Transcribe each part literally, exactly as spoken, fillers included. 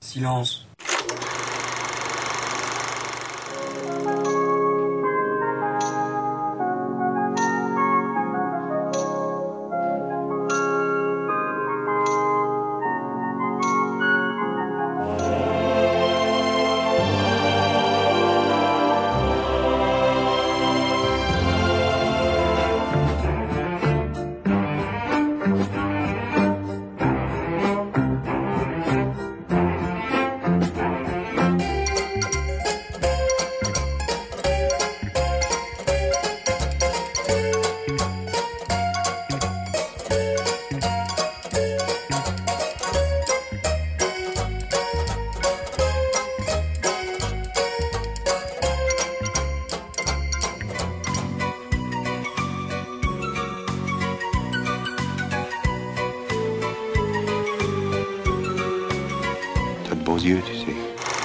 Silence. Yeux, tu sais.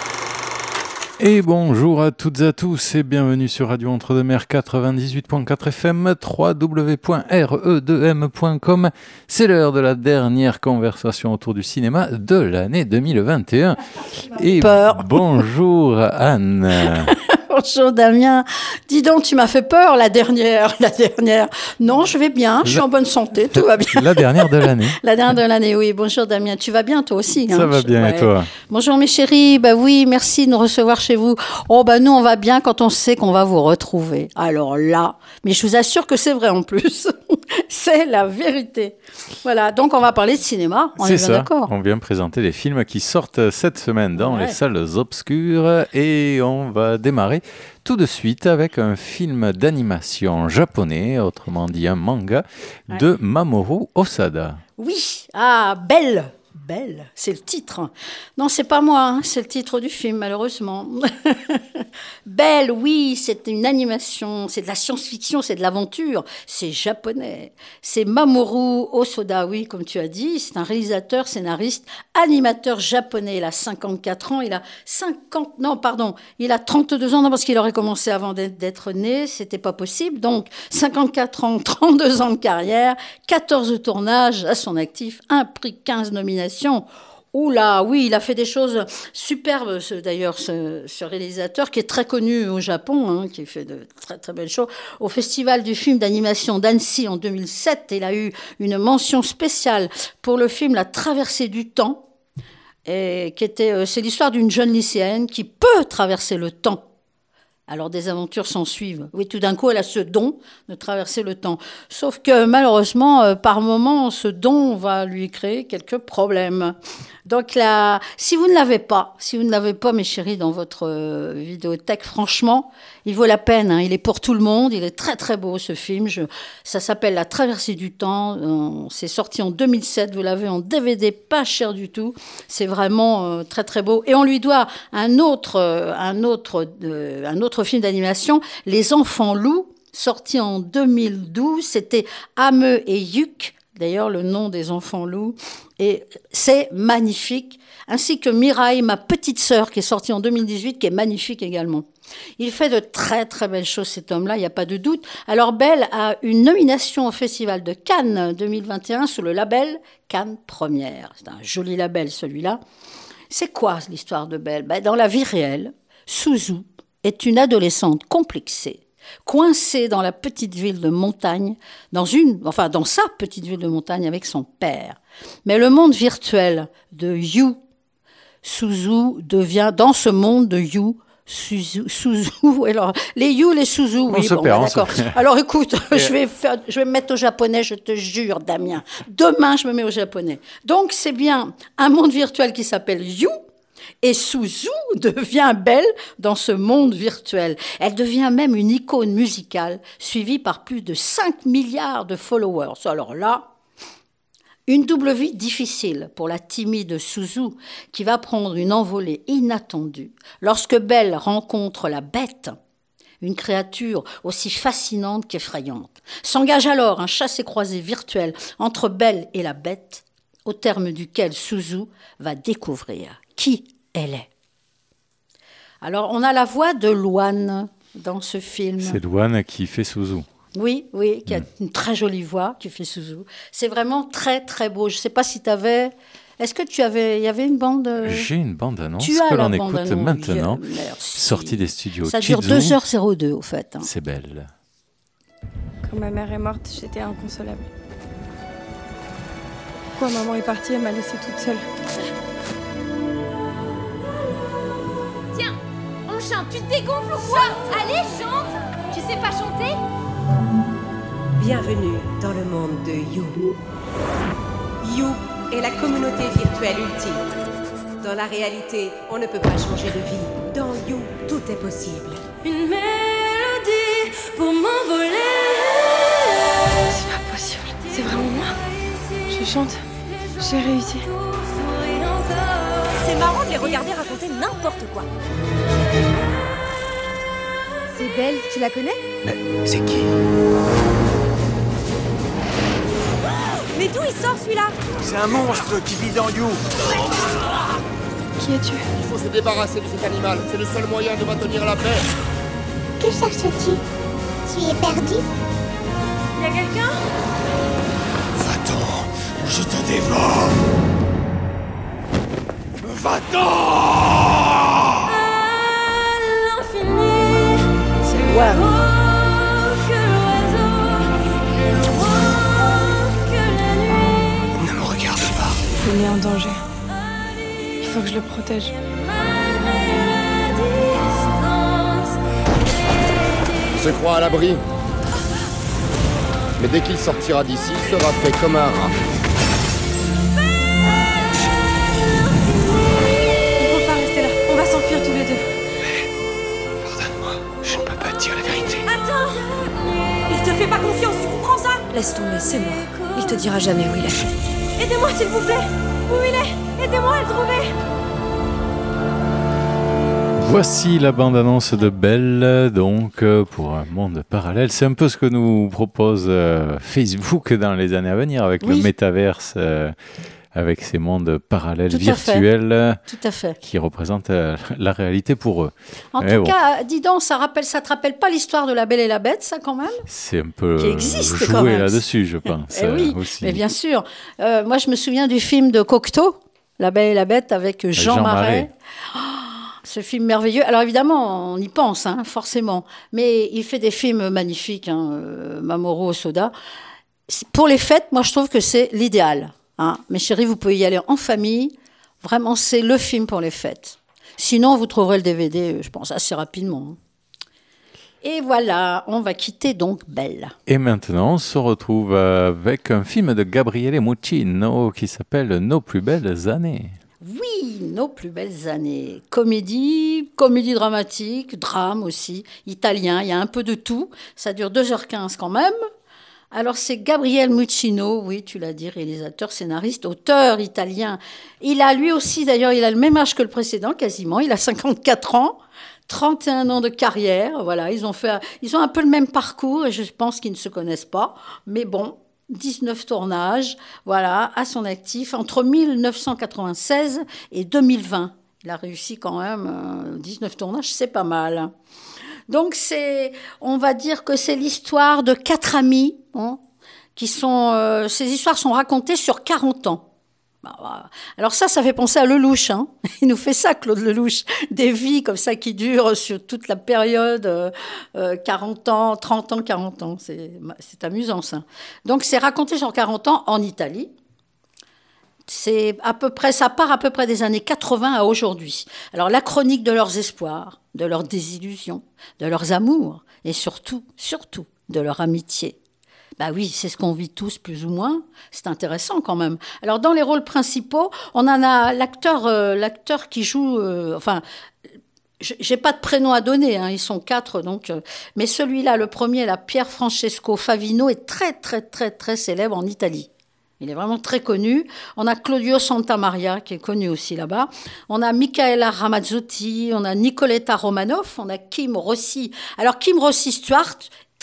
Et bonjour à toutes et à tous et bienvenue sur Radio Entre-deux-Mers quatre-vingt-dix-huit virgule quatre F M, w w w point r e deux m point com. C'est l'heure de la dernière conversation autour du cinéma de l'année deux mille vingt et un. Et peur. Bonjour Anne. Bonjour Damien. Dis donc, tu m'as fait peur la dernière, la dernière. Non, je vais bien, je suis la... en bonne santé, tout va bien. La dernière de l'année. La dernière de l'année, oui. Bonjour Damien, tu vas bien toi aussi? Ça hein va bien ouais. Et toi? Bonjour mes chéris, bah oui, merci de nous recevoir chez vous. Oh bah nous on va bien quand on sait qu'on va vous retrouver. Alors là, mais je vous assure que c'est vrai en plus. C'est la vérité. Voilà, donc on va parler de cinéma, on c'est est bien ça. D'accord. On vient présenter les films qui sortent cette semaine dans ouais. les salles obscures et on va démarrer tout de suite avec un film d'animation japonais, autrement dit un manga, ouais. de Mamoru Osada. Oui, ah, belle Belle, c'est le titre. Non, c'est pas moi, hein, c'est le titre du film, malheureusement. Belle, oui, c'est une animation, c'est de la science-fiction, c'est de l'aventure, c'est japonais. C'est Mamoru Hosoda, oui, comme tu as dit, c'est un réalisateur, scénariste, animateur japonais. Il a cinquante-quatre ans, il a cinquante, non, pardon, il a trente-deux ans, non, parce qu'il aurait commencé avant d'être, d'être né, c'était pas possible. Donc, cinquante-quatre ans, trente-deux ans de carrière, quatorze tournages à son actif, un prix, quinze nominations. Oula, oui, il a fait des choses superbes, ce, d'ailleurs, ce, ce réalisateur qui est très connu au Japon, hein, qui fait de très très belles choses. Au Festival du film d'animation d'Annecy en deux mille sept, il a eu une mention spéciale pour le film La Traversée du temps, et qui était, euh, c'est l'histoire d'une jeune lycéenne qui peut traverser le temps. Alors des aventures s'en suivent. Oui, tout d'un coup, elle a ce don de traverser le temps. Sauf que malheureusement, euh, par moments, ce don va lui créer quelques problèmes. Donc là, si vous ne l'avez pas, si vous ne l'avez pas, mes chéris, dans votre euh, vidéothèque, franchement, il vaut la peine. Hein. Il est pour tout le monde. Il est très très beau ce film. Je, ça s'appelle La Traversée du temps. Euh, c'est sorti en deux mille sept. Vous l'avez en D V D, pas cher du tout. C'est vraiment euh, très très beau. Et on lui doit un autre, euh, un autre, euh, un autre film d'animation, Les Enfants Loups, sorti en deux mille douze. C'était Ame et Yuk. D'ailleurs, le nom des enfants loups. Et c'est magnifique. Ainsi que Mirai, ma petite sœur, qui est sortie en deux mille dix-huit, qui est magnifique également. Il fait de très, très belles choses, cet homme-là, il n'y a pas de doute. Alors, Belle a une nomination au Festival de Cannes deux mille vingt et un sous le label Cannes Première. C'est un joli label, celui-là. C'est quoi l'histoire de Belle? Ben, dans la vie réelle, Suzu est une adolescente complexée, coincée dans la petite ville de montagne, dans une, enfin dans sa petite ville de montagne avec son père. Mais le monde virtuel de Yu, Suzu devient, dans ce monde de Yu, Suzu, Suzu, alors les Yu, les Suzu, oui, on se bon, perd, bah, on d'accord. se perd. Alors écoute, je vais faire, je vais me mettre au japonais, je te jure, Damien. Demain, je me mets au japonais. Donc c'est bien un monde virtuel qui s'appelle Yu. Et Suzu devient belle dans ce monde virtuel. Elle devient même une icône musicale, suivie par plus de cinq milliards de followers. Alors là, une double vie difficile pour la timide Suzu, qui va prendre une envolée inattendue lorsque Belle rencontre la bête, une créature aussi fascinante qu'effrayante. S'engage alors un chassé-croisé virtuel entre Belle et la bête, au terme duquel Suzu va découvrir qui elle est. Alors, on a la voix de Louane dans ce film. C'est Louane qui fait Suzu. Oui, oui, qui a mmh. une très jolie voix, qui fait Suzu. C'est vraiment très, très beau. Je ne sais pas si tu avais Est-ce que tu avais, il y avait une bande euh... J'ai une bande-annonce tu as que la l'on écoute bande-annonce. maintenant, Merci. sortie des studios Ça dure Chizu. deux heures zéro deux, au fait. Hein. C'est belle. Quand ma mère est morte, j'étais inconsolable. Pourquoi maman est partie, elle m'a laissée toute seule. Tiens, on chante, tu te dégonfles ou quoi? Allez, chante. Tu sais pas chanter? Bienvenue dans le monde de You. You est la communauté virtuelle ultime. Dans la réalité, on ne peut pas changer de vie. Dans You, tout est possible. Une mélodie pour m'envoler. C'est pas possible. C'est vraiment moi. Je chante. J'ai réussi. C'est marrant de les regarder raconter n'importe quoi. C'est Belle, tu la connais? Mais c'est qui? Mais d'où il sort celui-là? C'est un monstre qui vit dans You. Qui es-tu? Il faut se débarrasser de cet animal. C'est le seul moyen de maintenir la paix. Que cherches-tu? Tu es perdu? Y'a quelqu'un? Va-t'en, je te dévore. Va-t'en! À l'infini, c'est Ouais. haut que l'oiseau, plus loin que la nuit. Ne me regarde pas. Il est en danger. Il faut que je le protège. Malgré la distance, Il se croit à l'abri. Mais dès qu'il sortira d'ici, il sera fait comme un rat. Il faut pas rester là. On va s'enfuir tous les deux. Pardonne-moi, je ne peux pas te dire la vérité. Attends! Il te fait pas confiance, tu comprends ça? Laisse tomber, c'est moi. Il te dira jamais où il est. Aidez-moi s'il vous plaît! Où il est? Aidez-moi à le trouver! Voici la bande-annonce de Belle, donc euh, pour un monde parallèle. C'est un peu ce que nous propose euh, Facebook dans les années à venir avec Oui. le métaverse, euh, avec ces mondes parallèles Tout à fait. virtuels Tout à fait. qui représentent euh, la réalité pour eux. En Eh tout bon. cas, dis donc, ça rappelle, ça te rappelle pas l'histoire de La Belle et la Bête, ça quand même? C'est un peu Qui euh, existe joué quand même. là-dessus, je pense. Eh oui, euh, aussi. mais bien sûr. Euh, moi, je me souviens du film de Cocteau, La Belle et la Bête, avec Jean, Jean Marais. Marais. Oh, ce film merveilleux. Alors évidemment, on y pense, hein, forcément. Mais il fait des films magnifiques, hein, euh, Mamoru Hosoda. C'est- Pour les fêtes, moi, je trouve que c'est l'idéal. Hein. Mes chéris, vous pouvez y aller en famille. Vraiment, c'est le film pour les fêtes. Sinon, vous trouverez le D V D, euh, je pense, assez rapidement. hein. Et voilà, on va quitter donc Belle. Et maintenant, on se retrouve avec un film de Gabriele Muccino qui s'appelle Nos plus belles années. Oui, Nos plus belles années. Comédie, comédie dramatique, drame aussi, italien, il y a un peu de tout. Ça dure deux heures quinze quand même. Alors c'est Gabriele Muccino, oui, tu l'as dit, réalisateur, scénariste, auteur italien. Il a lui aussi, d'ailleurs, il a le même âge que le précédent, quasiment. Il a cinquante-quatre ans, trente et un ans de carrière. Voilà, ils ont fait, ils ont un peu le même parcours et je pense qu'ils ne se connaissent pas. Mais bon, dix-neuf tournages, voilà, à son actif entre mille neuf cent quatre-vingt-seize et deux mille vingt. Il a réussi quand même, euh, dix-neuf tournages, c'est pas mal. Donc, c'est, on va dire que c'est l'histoire de quatre amis, hein, qui sont, euh, ces histoires sont racontées sur quarante ans. Bah, voilà. Alors ça, ça fait penser à Lelouch, hein. Il nous fait ça, Claude Lelouch, des vies comme ça qui durent sur toute la période, euh, euh, quarante ans, trente ans, quarante ans. C'est, c'est amusant, ça. Donc, c'est raconté sur quarante ans en Italie. C'est à peu près, ça part à peu près des années quatre-vingts à aujourd'hui. Alors, la chronique de leurs espoirs, de leurs désillusions, de leurs amours et surtout, surtout, de leur amitié. Bah oui, c'est ce qu'on vit tous plus ou moins. C'est intéressant quand même. Alors, dans les rôles principaux, on en a l'acteur, euh, l'acteur qui joue, euh, enfin, j'ai pas de prénom à donner, hein, ils sont quatre, donc. Euh, mais celui-là, le premier, là, Pier Francesco Favino, est très, très, très, très célèbre en Italie. Il est vraiment très connu. On a Claudio Santamaria, qui est connu aussi là-bas. On a Michaela Ramazzotti, on a Nicoletta Romanoff, on a Kim Rossi. Alors, Kim Rossi Stuart,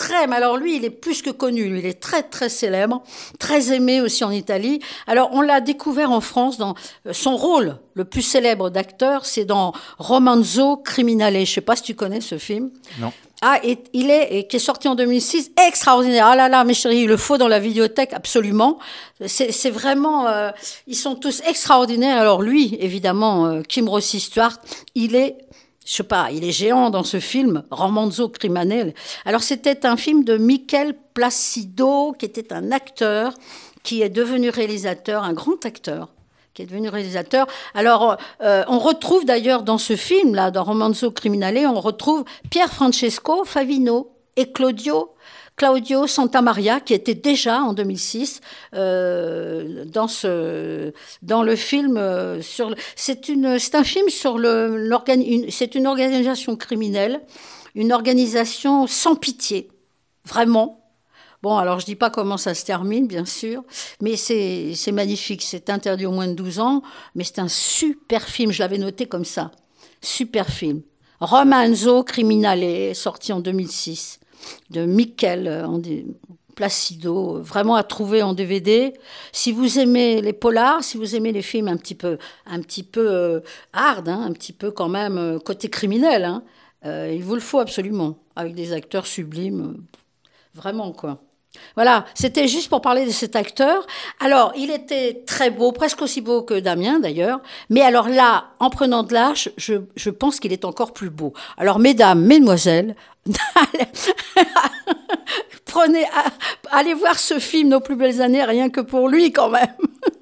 extrême. Alors lui, il est plus que connu. Lui, il est très, très célèbre, très aimé aussi en Italie. Alors, on l'a découvert en France dans son rôle le plus célèbre d'acteur, c'est dans Romanzo Criminale. Je ne sais pas si tu connais ce film. Non. Ah, et il est, et qui est sorti en deux mille six, extraordinaire. Ah là là, mes chéris, il le faut dans la vidéothèque, absolument. C'est, c'est vraiment, euh, ils sont tous extraordinaires. Alors lui, évidemment, euh, Kim Rossi Stuart, il est, je sais pas, il est géant dans ce film, Romanzo Criminale. Alors c'était un film de Michel Placido, qui était un acteur, qui est devenu réalisateur, un grand acteur, qui est devenu réalisateur. Alors, euh, on retrouve d'ailleurs dans ce film-là, dans Romanzo Criminale, on retrouve Pier Francesco Favino et Claudio, Claudio Santamaria, qui était déjà en deux mille six euh, dans, ce, dans le film. Euh, sur, c'est, une, c'est un film sur le, l'organi- une, c'est une organisation criminelle, une organisation sans pitié, vraiment. Bon, alors je dis pas comment ça se termine, bien sûr, mais c'est, c'est magnifique. C'est interdit aux moins de douze ans, mais c'est un super film. Je l'avais noté comme ça. Super film. Romanzo Criminale, sorti en deux mille six, de Michel Placido, vraiment à trouver en D V D. Si vous aimez les polars, si vous aimez les films un petit peu, un petit peu euh, hard, hein, un petit peu quand même euh, côté criminel, hein, euh, il vous le faut absolument, avec des acteurs sublimes, euh, vraiment quoi. Voilà, c'était juste pour parler de cet acteur. Alors, il était très beau, presque aussi beau que Damien d'ailleurs. Mais alors là, en prenant de l'âge, je, je pense qu'il est encore plus beau. Alors, mesdames, mesdemoiselles, prenez, allez voir ce film, Nos plus belles années, rien que pour lui quand même.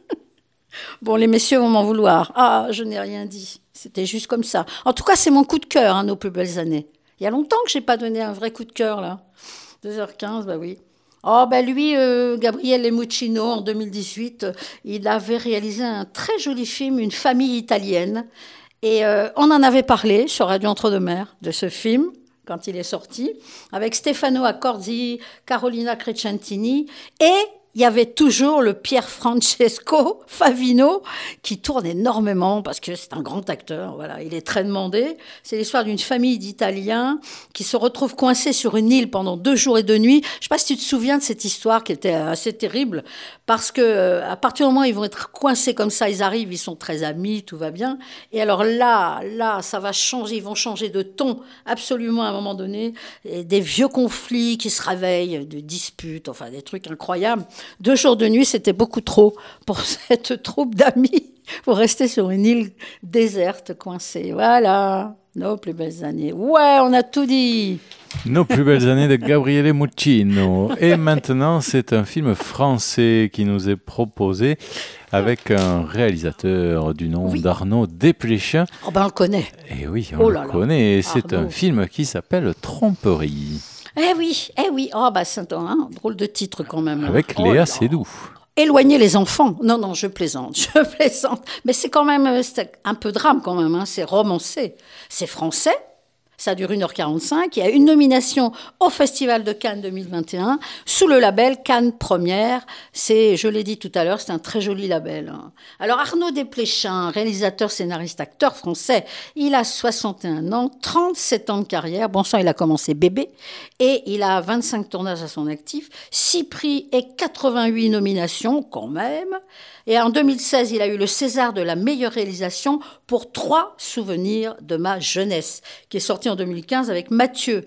Bon, les messieurs vont m'en vouloir. Ah, je n'ai rien dit. C'était juste comme ça. En tout cas, c'est mon coup de cœur, hein, Nos plus belles années. Il y a longtemps que je n'ai pas donné un vrai coup de cœur, là. deux heures quinze, bah oui. Oh, ben lui, euh, Gabriele Muccino, en deux mille dix-huit, euh, il avait réalisé un très joli film, Une famille italienne. Et euh, on en avait parlé sur Radio Entre-deux-Mers, de ce film, quand il est sorti, avec Stefano Accorsi, Carolina Crecentini, et il y avait toujours le Pier Francesco Favino qui tourne énormément parce que c'est un grand acteur. Voilà, il est très demandé. C'est l'histoire d'une famille d'Italiens qui se retrouvent coincés sur une île pendant deux jours et deux nuits. Je ne sais pas si tu te souviens de cette histoire qui était assez terrible parce que à partir du moment où ils vont être coincés comme ça, ils arrivent, ils sont très amis, tout va bien. Et alors là, là, ça va changer. Ils vont changer de ton absolument à un moment donné. Et des vieux conflits qui se réveillent, de disputes, enfin des trucs incroyables. Deux jours de nuit, c'était beaucoup trop pour cette troupe d'amis pour rester sur une île déserte, coincée. Voilà, nos plus belles années. Ouais, on a tout dit. Nos plus belles années de Gabriele Muccino. Et maintenant, c'est un film français qui nous est proposé avec un réalisateur du nom oui. d'Arnaud Desplechin. Oh ben, on le connaît. Et oui, on oh le connaît. Et c'est Arnaud. Un film qui s'appelle Tromperie. Eh oui, eh oui. Oh, bah, c'est un hein, drôle de titre quand même. Avec oh Léa Seydoux. Éloigner les enfants. Non, non, je plaisante, je plaisante. Mais c'est quand même c'est un peu drame quand même. Hein. C'est romancé. C'est français. Ça dure une heure quarante-cinq. Il y a une nomination au Festival de Cannes deux mille vingt et un sous le label Cannes Première. C'est, je l'ai dit tout à l'heure, c'est un très joli label. Alors Arnaud Desplechin, réalisateur, scénariste, acteur français, il a soixante et un ans, trente-sept ans de carrière. Bon sang, il a commencé bébé et il a vingt-cinq tournages à son actif, six prix et quatre-vingt-huit nominations quand même. Et en deux mille seize, il a eu le César de la meilleure réalisation pour Trois souvenirs de ma jeunesse, qui est sorti en deux mille quinze avec Mathieu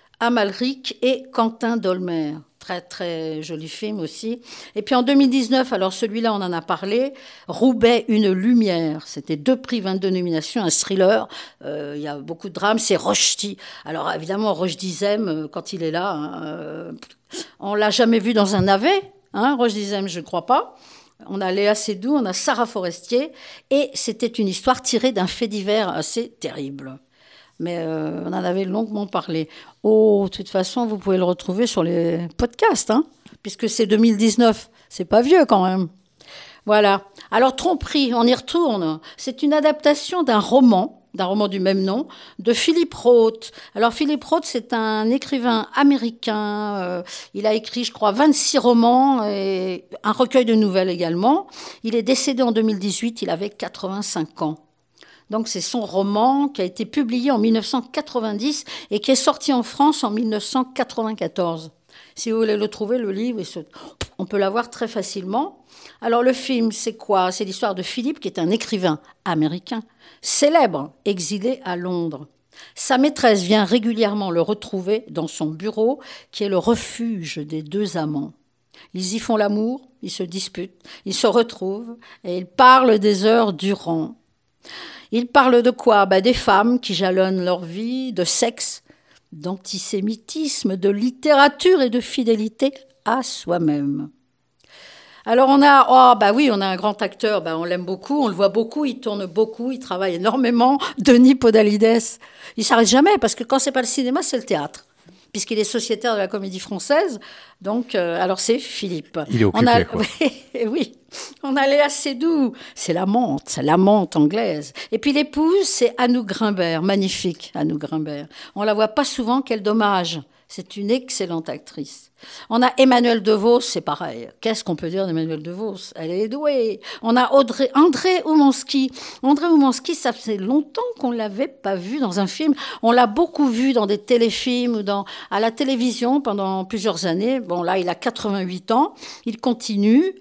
Amalric et Quentin Dolmer. Très, très joli film aussi. Et puis en deux mille dix-neuf, alors celui-là, on en a parlé, Roubaix, une lumière. C'était deux prix, vingt-deux nominations, un thriller. Euh, il y a beaucoup de drames. C'est Rochdi. Alors évidemment, Roche Dizem, quand il est là, hein, euh, on ne l'a jamais vu dans un navet. Hein, Roche Dizem, je ne crois pas. On a Léa Seydoux, on a Sarah Forestier, et c'était une histoire tirée d'un fait divers assez terrible. Mais euh, on en avait longuement parlé. Oh, de toute façon, vous pouvez le retrouver sur les podcasts, hein, puisque c'est deux mille dix-neuf, c'est pas vieux quand même. Voilà. Alors, Tromperie, on y retourne. C'est une adaptation d'un roman, d'un roman du même nom, de Philippe Roth. Alors, Philippe Roth, c'est un écrivain américain. Euh, il a écrit, je crois, vingt-six romans et un recueil de nouvelles également. Il est décédé en deux mille dix-huit, il avait quatre-vingt-cinq ans. Donc c'est son roman qui a été publié en mille neuf cent quatre-vingt-dix et qui est sorti en France en mille neuf cent quatre-vingt-quatorze. Si vous voulez le trouver, le livre, on peut l'avoir très facilement. Alors le film, c'est quoi? C'est l'histoire de Philippe, qui est un écrivain américain, célèbre, exilé à Londres. Sa maîtresse vient régulièrement le retrouver dans son bureau, qui est le refuge des deux amants. Ils y font l'amour, ils se disputent, ils se retrouvent et ils parlent des heures durant. Ils parlent de quoi? Ben, des femmes qui jalonnent leur vie, de sexe, d'antisémitisme, de littérature et de fidélité à soi-même. Alors on a, oh bah oui, on a un grand acteur, bah on l'aime beaucoup, on le voit beaucoup, il tourne beaucoup, il travaille énormément, Denis Podalides. Il s'arrête jamais parce que quand c'est pas le cinéma, c'est le théâtre, puisqu'il est sociétaire de la Comédie Française. Donc, euh, alors c'est Philippe. Il est occupé, on a, quoi. Oui, oui, on a Léa Seydoux, c'est l'amante, l'amante anglaise. Et puis l'épouse, c'est Anouk Grimbert, magnifique Anouk Grimbert. On la voit pas souvent, quel dommage. C'est une excellente actrice. On a Emmanuelle DeVos, c'est pareil. Qu'est-ce qu'on peut dire d'Emmanuelle DeVos? Elle est douée. On a Audrey, André Oumanski. André Oumanski, ça faisait longtemps qu'on ne l'avait pas vu dans un film. On l'a beaucoup vu dans des téléfilms ou dans, à la télévision pendant plusieurs années. Bon, là, il a quatre-vingt-huit ans. Il continue.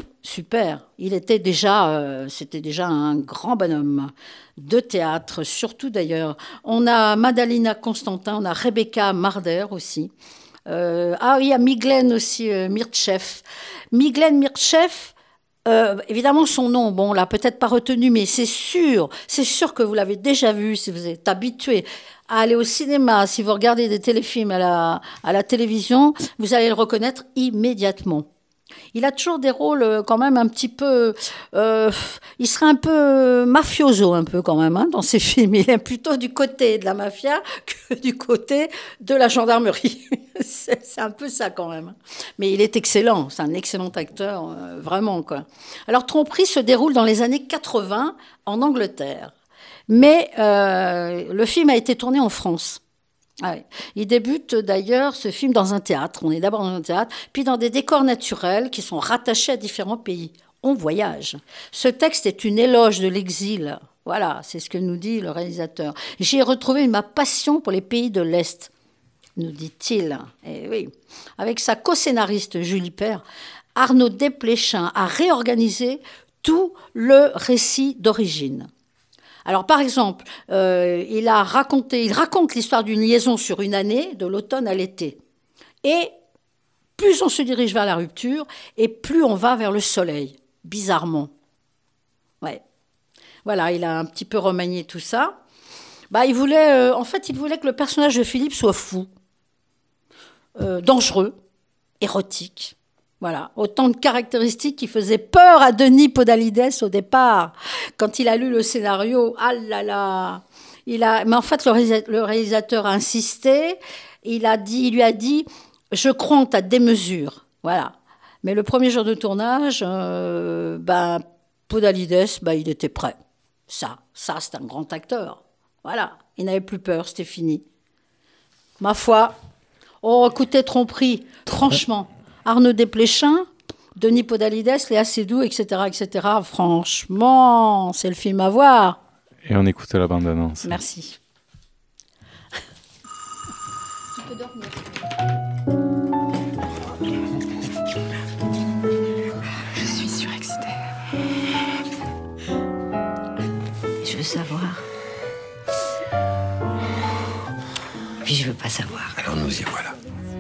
Super. Il était déjà, euh, c'était déjà un grand bonhomme de théâtre, surtout d'ailleurs. On a Madalina Constantin, on a Rebecca Marder aussi. Euh, ah oui, il y a Miglen aussi, euh, Mirtchev. Miglen Mirtchev, euh, évidemment son nom, bon, on l'a peut-être pas retenu, mais c'est sûr, c'est sûr que vous l'avez déjà vu si vous êtes habitué à aller au cinéma, si vous regardez des téléfilms à la, à la télévision, vous allez le reconnaître immédiatement. Il a toujours des rôles quand même un petit peu... Euh, il serait un peu mafioso un peu quand même hein, dans ses films. Il est plutôt du côté de la mafia que du côté de la gendarmerie. c'est, c'est un peu ça quand même. Mais il est excellent. C'est un excellent acteur, euh, vraiment quoi. Alors Tromperie se déroule dans les années quatre-vingts en Angleterre. Mais euh, le film a été tourné en France. Ah oui. Il débute d'ailleurs ce film dans un théâtre. On est d'abord dans un théâtre, puis dans des décors naturels qui sont rattachés à différents pays. On voyage. Ce texte est une éloge de l'exil. Voilà, c'est ce que nous dit le réalisateur. J'y ai retrouvé ma passion pour les pays de l'Est, nous dit-il. Et oui. Avec sa co-scénariste Julie Père, Arnaud Desplechin a réorganisé tout le récit d'origine. Alors, par exemple, euh, il, a raconté, il raconte l'histoire d'une liaison sur une année, de l'automne à l'été. Et plus on se dirige vers la rupture, et plus on va vers le soleil, bizarrement. Ouais. Voilà, il a un petit peu remanié tout ça. Bah, il voulait, euh, en fait, il voulait que le personnage de Philippe soit fou, euh, dangereux, érotique. Voilà, autant de caractéristiques qui faisaient peur à Denis Podalides au départ. Quand il a lu le scénario, ah là là, il a, mais en fait, le réalisateur a insisté, il, a dit, il lui a dit « je crois en ta démesure ». Voilà. Mais le premier jour de tournage, euh, ben, Podalides, ben, il était prêt. Ça, ça, c'est un grand acteur. Voilà, il n'avait plus peur, c'était fini. Ma foi, oh, écoutez, Tromperie, franchement... Arnaud Desplechin, Denis Podalides, Léa Seydoux, et cetera, et cetera. Franchement, c'est le film à voir. Et on écoute la bande-annonce. Merci. Tu peux dormir. Je suis surexcitée. Je veux savoir. Puis je veux pas savoir. Alors nous y voilà.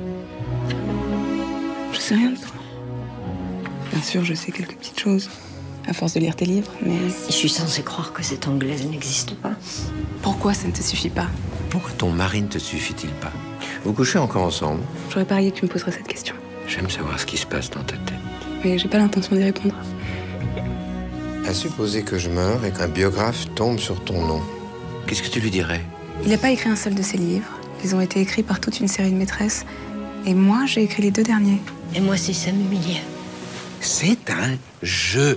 Je sais rien de toi. Bien sûr, je sais quelques petites choses, à force de lire tes livres, mais... Je suis censée croire que cette Anglaise n'existe pas. Pourquoi ça ne te suffit pas? Pourquoi ton mari ne te suffit-il pas? Vous couchez encore ensemble? J'aurais parié que tu me poserais cette question. J'aime savoir ce qui se passe dans ta tête. Mais j'ai pas l'intention d'y répondre. À supposer que je meure et qu'un biographe tombe sur ton nom, qu'est-ce que tu lui dirais? Il n'a pas écrit un seul de ses livres. Ils ont été écrits par toute une série de maîtresses. Et moi, j'ai écrit les deux derniers. Et moi, si ça m'humiliait. C'est un jeu.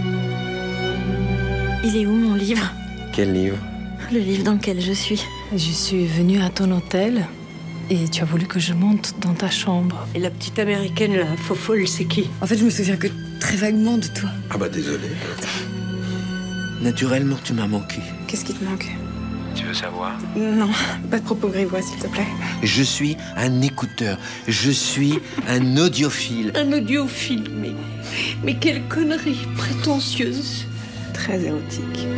Il est où, mon livre? Quel livre? Le livre dans lequel je suis. Je suis venue à ton hôtel et tu as voulu que je monte dans ta chambre. Et la petite américaine, la faux-folle, c'est qui? En fait, je me souviens que très vaguement de toi. Ah bah désolé. Naturellement, tu m'as manqué. Qu'est-ce qui te manque? Tu veux savoir? Non, pas de propos grivois, s'il te plaît. Je suis un écouteur. Je suis un audiophile. Un audiophile, mais... Mais quelle connerie prétentieuse. Très érotique.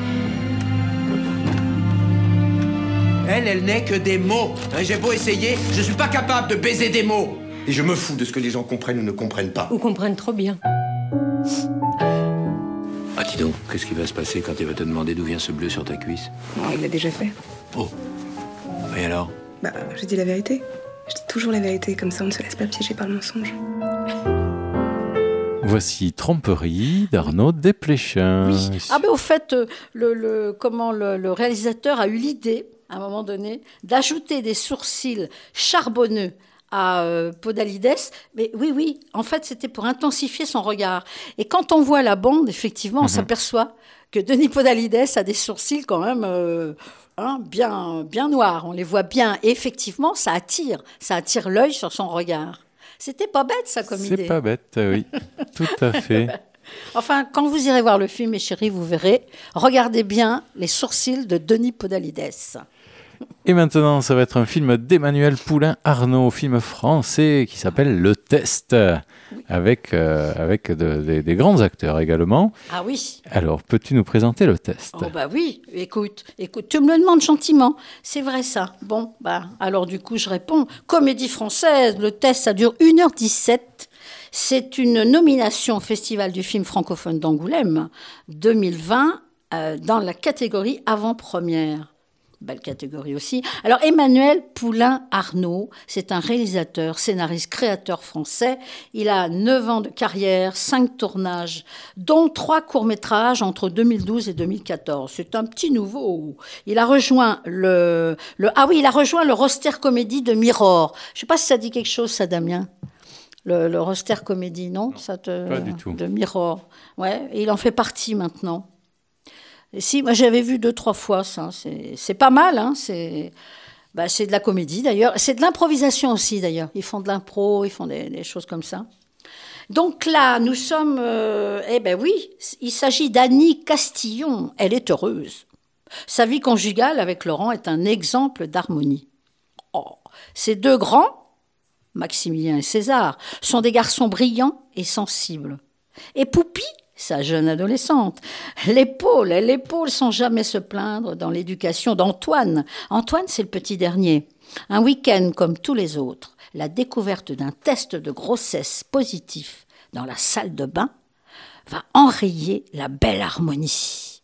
Elle, elle n'est que des mots. Hein, j'ai beau essayer, je suis pas capable de baiser des mots. Et je me fous de ce que les gens comprennent ou ne comprennent pas. Ou comprennent trop bien. Ah, dis donc, qu'est-ce qui va se passer quand il va te demander d'où vient ce bleu sur ta cuisse? Non, il l'a déjà fait. Oh. Et alors? Bah, je dis la vérité. Je dis toujours la vérité, comme ça on ne se laisse pas piéger par le mensonge. Voici Tromperie d'Arnaud Desplechin. Oui. Ah ben au fait, le, le, comment le, le réalisateur a eu l'idée, à un moment donné, d'ajouter des sourcils charbonneux à euh, Podalides, mais oui, oui, en fait, c'était pour intensifier son regard. Et quand on voit la bande, effectivement, on mm-hmm. s'aperçoit que Denis Podalides a des sourcils quand même euh, hein, bien, bien noirs. On les voit bien. Et effectivement, ça attire, ça attire l'œil sur son regard. C'était pas bête, ça, comme C'est idée. C'est pas bête, oui, tout à fait. Enfin, quand vous irez voir le film, mes chéris, vous verrez, regardez bien les sourcils de Denis Podalides. Et maintenant, ça va être un film d'Emmanuel Poulain-Arnaud, film français qui s'appelle Le Test, avec, euh, avec de, de, des grands acteurs également. Ah oui. Alors, peux-tu nous présenter Le Test? Oh bah oui, écoute, écoute, tu me le demandes gentiment, c'est vrai ça. Bon, bah alors du coup, je réponds. Comédie française, Le Test, ça dure une heure dix-sept. C'est une nomination au Festival du film francophone d'Angoulême deux mille vingt euh, dans la catégorie avant-première. Belle catégorie aussi. Alors, Emmanuel Poulain-Arnaud, c'est un réalisateur, scénariste, créateur français. Il a neuf ans de carrière, cinq tournages, dont trois courts-métrages entre deux mille douze et deux mille quatorze. C'est un petit nouveau. Il a rejoint le... le ah oui, il a rejoint le roster comédie de Mirror. Je ne sais pas si ça dit quelque chose, ça, Damien. Le, le roster comédie, non, non ça te... Pas du tout. De Mirror. Ouais, et il en fait partie maintenant. Et si, moi j'avais vu deux, trois fois ça. C'est, c'est pas mal, hein. C'est, bah, c'est de la comédie d'ailleurs. C'est de l'improvisation aussi d'ailleurs. Ils font de l'impro, ils font des, des choses comme ça. Donc là, nous sommes... Euh, eh ben oui, il s'agit d'Annie Castillon. Elle est heureuse. Sa vie conjugale avec Laurent est un exemple d'harmonie. Oh, ces deux grands, Maximilien et César, sont des garçons brillants et sensibles. Et Poupie, sa jeune adolescente, l'épaule, l'épaule sans jamais se plaindre dans l'éducation d'Antoine. Antoine, c'est le petit dernier. Un week-end comme tous les autres, la découverte d'un test de grossesse positif dans la salle de bain va enrayer la belle harmonie.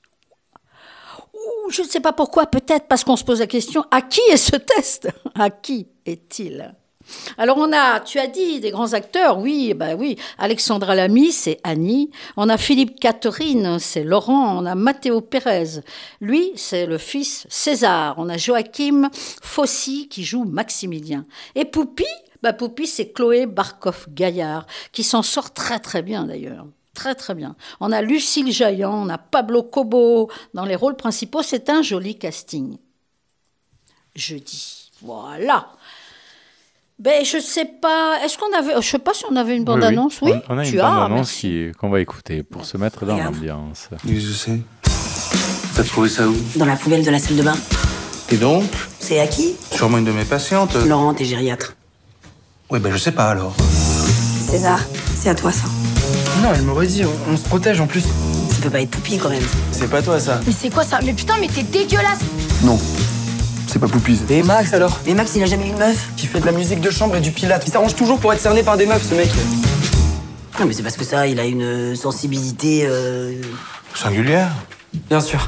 Ouh, je ne sais pas pourquoi, peut-être parce qu'on se pose la question, à qui est ce test? À qui est-il? Alors on a, tu as dit, des grands acteurs, oui, ben oui, Alexandra Lamy, c'est Annie, on a Philippe Catherine, c'est Laurent, on a Matteo Pérez, lui, c'est le fils César, on a Joachim Fossy qui joue Maximilien, et Poupie, ben Poupie, c'est Chloé Barkov-Gaillard, qui s'en sort très très bien d'ailleurs. Très, très bien. On a Lucille Jaillant, on a Pablo Cobo dans les rôles principaux, c'est un joli casting. Jeudi, voilà. Ben, je sais pas. Est-ce qu'on avait. Je sais pas si on avait une bande-annonce. Oui, oui. On, on a tu une as, bande-annonce qui, qu'on va écouter pour se mettre dans Regarde. l'ambiance. Oui, je sais. T'as trouvé ça où? Dans la poubelle de la salle de bain. Et donc? C'est à qui? Sûrement une de mes patientes. Laurent, t'es gériatre. Ouais, ben je sais pas alors. César, c'est à toi ça. Non, elle m'aurait dit, on, on se protège en plus. Ça peut pas être Poupie quand même. C'est pas toi ça. Mais c'est quoi ça? Mais putain, mais t'es dégueulasse! Non. C'est pas Poupie. Et Max alors? Mais Max, il a jamais eu une meuf. Qui fait de la musique de chambre et du pilates. Il s'arrange toujours pour être cerné par des meufs, ce mec. Non, mais c'est parce que ça, il a une sensibilité. Euh... Singulière? Bien sûr.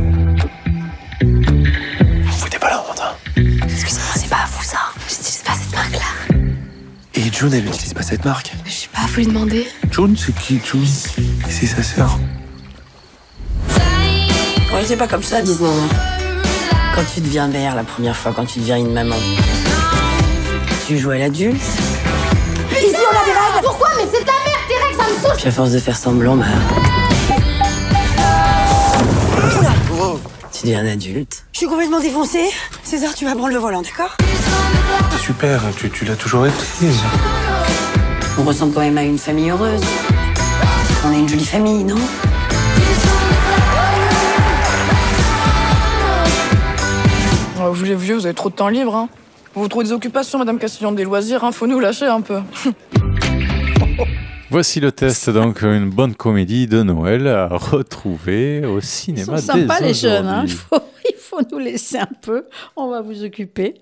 Vous foutez pas là, Valentin. Excusez-moi, c'est pas à vous ça. J'utilise pas cette marque-là. Et June, elle utilise pas cette marque? Je sais pas, faut lui demander. June, c'est qui, June? C'est sa sœur. Ouais, c'est pas comme ça, dis-moi. Quand tu deviens mère la première fois, quand tu deviens une maman, tu joues à l'adulte. Ici, on a des règles. Pourquoi? Mais c'est ta mère, tes règles, ça me saoule. Puis à force de faire semblant, bah... Oh. Tu deviens un adulte. Je suis complètement défoncée. César, tu vas prendre le volant, d'accord? C'est super, tu, tu l'as toujours été. On ressemble quand même à une famille heureuse. On est une jolie famille, non? vous les vieux, vous avez trop de temps libre, hein. Vous trouvez des occupations, Madame Castillon, des loisirs, hein. Faut nous lâcher un peu. Voici le test, donc une bonne comédie de Noël à retrouver au cinéma. Ils sont sympas dès les jeunes, hein. aujourd'hui. il, faut, il faut nous laisser un peu, on va vous occuper.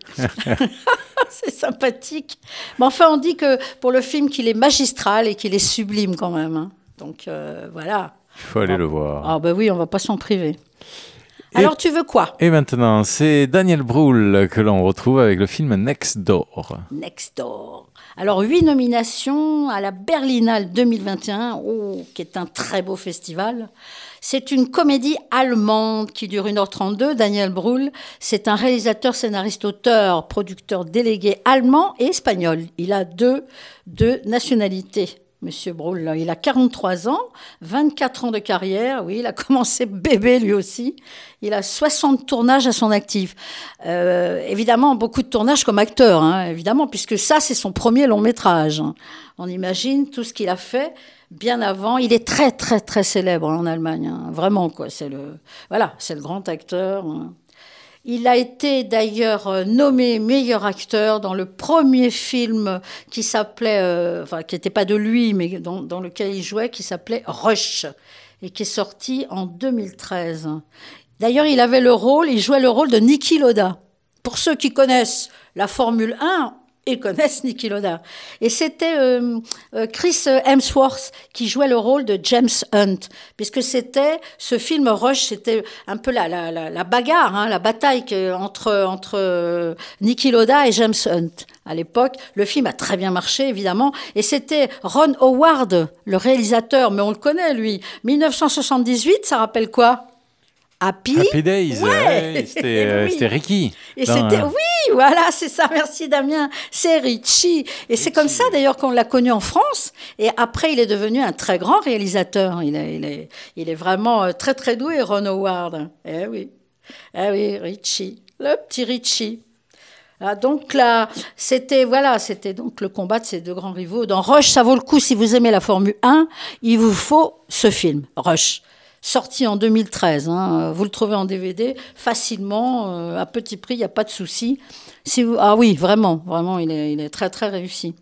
C'est sympathique. Mais enfin, on dit que pour le film qu'il est magistral et qu'il est sublime quand même, hein. Donc euh, voilà. Il faut aller ah, le voir. Ah ben oui, on va pas s'en priver. Alors, tu veux quoi? Et maintenant, c'est Daniel Brühl que l'on retrouve avec le film Next Door. Next Door. Alors, huit nominations à la Berlinale deux mille vingt et un, oh, qui est un très beau festival. C'est une comédie allemande qui dure une heure trente-deux. Daniel Brühl, c'est un réalisateur, scénariste, auteur, producteur délégué allemand et espagnol. Il a deux, deux nationalités. Monsieur Brühl, il a quarante-trois ans, vingt-quatre ans de carrière, oui, il a commencé bébé lui aussi. Il a soixante tournages à son actif. Euh, évidemment, beaucoup de tournages comme acteur, hein, évidemment, puisque ça, c'est son premier long métrage. On imagine tout ce qu'il a fait bien avant. Il est très, très, très célèbre en Allemagne, hein, vraiment, quoi. C'est le, voilà, c'est le grand acteur. Hein. Il a été d'ailleurs nommé meilleur acteur dans le premier film qui s'appelait, euh, enfin qui n'était pas de lui, mais dans, dans lequel il jouait, qui s'appelait Rush, et qui est sorti en deux mille treize. D'ailleurs, il avait le rôle, il jouait le rôle de Niki Lauda. Pour ceux qui connaissent la Formule un, ils connaissent Niki Lauda. Et c'était euh, euh, Chris Hemsworth qui jouait le rôle de James Hunt, puisque c'était ce film Rush, c'était un peu la, la, la, la bagarre, hein, la bataille que, entre, entre euh, Niki Lauda et James Hunt. À l'époque, le film a très bien marché, évidemment, et c'était Ron Howard, le réalisateur, mais on le connaît, lui. dix-neuf cent soixante-dixhuit, ça rappelle quoi? Happy, Happy Days, ouais. ouais, c'était, euh, oui. c'était Ricky. Et dans, c'était, euh... oui, voilà, c'est ça, merci Damien, c'est Ricci. Et c'est comme ça d'ailleurs qu'on l'a connu en France. Et après, il est devenu un très grand réalisateur. Il est, il est, il est vraiment très très doué, Ron Howard. Eh oui, eh oui, Ricci, le petit Ricci. Ah, donc là, c'était voilà, c'était donc le combat de ces deux grands rivaux. Dans Rush, ça vaut le coup si vous aimez la Formule un, il vous faut ce film, Rush. Sorti en deux mille treize, hein. Vous le trouvez en D V D facilement, euh, à petit prix, il n'y a pas de souci. Si vous... Ah oui, vraiment, vraiment, il est, il est très très réussi.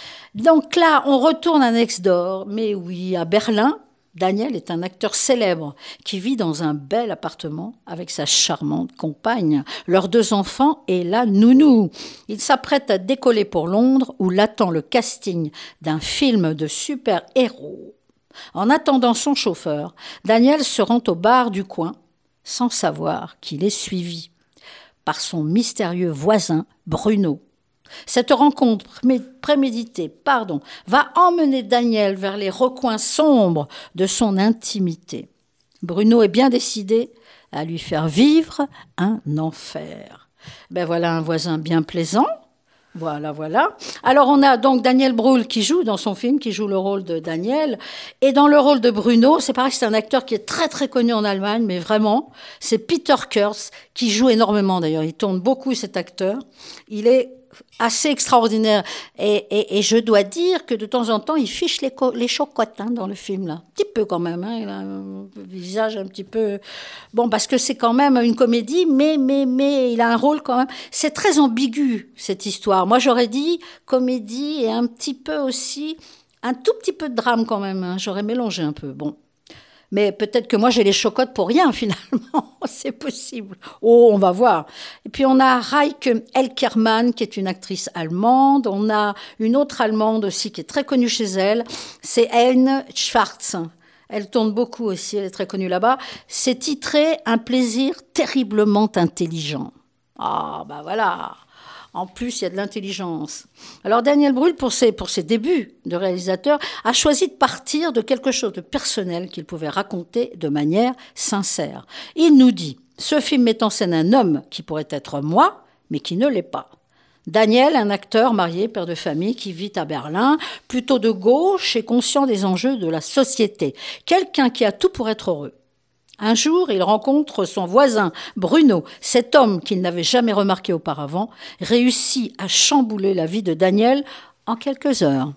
Donc là, on retourne à Next Door, mais oui, à Berlin, Daniel est un acteur célèbre qui vit dans un bel appartement avec sa charmante compagne, leurs deux enfants et la nounou. Il s'apprête à décoller pour Londres où l'attend le casting d'un film de super-héros. En attendant son chauffeur, Daniel se rend au bar du coin sans savoir qu'il est suivi par son mystérieux voisin Bruno. Cette rencontre préméditée, pardon, va emmener Daniel vers les recoins sombres de son intimité. Bruno est bien décidé à lui faire vivre un enfer. Ben voilà un voisin bien plaisant. Voilà, voilà. Alors, on a donc Daniel Brühl qui joue dans son film, qui joue le rôle de Daniel. Et dans le rôle de Bruno, c'est pareil, c'est un acteur qui est très, très connu en Allemagne, mais vraiment, c'est Peter Kurz qui joue énormément, d'ailleurs. Il tourne beaucoup, cet acteur. Il est assez extraordinaire. Et, et, et je dois dire que de temps en temps, il fiche les, co- les chocottes hein, dans le film, là. Un petit peu quand même. Hein. Il a un visage un petit peu... Bon, parce que c'est quand même une comédie, mais, mais, mais il a un rôle quand même... C'est très ambigu, cette histoire. Moi, j'aurais dit comédie et un petit peu aussi... Un tout petit peu de drame quand même. Hein. J'aurais mélangé un peu. Bon. Mais peut-être que moi, j'ai les chocottes pour rien, finalement. C'est possible. Oh, on va voir. Et puis, on a Heike Elkermann, qui est une actrice allemande. On a une autre Allemande aussi, qui est très connue chez elle. C'est Anne Schwarz. Elle tourne beaucoup aussi, elle est très connue là-bas. C'est titré « Un plaisir terriblement intelligent ». Ah, bah voilà. En plus, il y a de l'intelligence. Alors, Daniel Brühl, pour ses, pour ses débuts de réalisateur, a choisi de partir de quelque chose de personnel qu'il pouvait raconter de manière sincère. Il nous dit, ce film met en scène un homme qui pourrait être moi, mais qui ne l'est pas. Daniel, un acteur marié, père de famille, qui vit à Berlin, plutôt de gauche et conscient des enjeux de la société. Quelqu'un qui a tout pour être heureux. Un jour, il rencontre son voisin, Bruno. Cet homme qu'il n'avait jamais remarqué auparavant réussit à chambouler la vie de Daniel en quelques heures.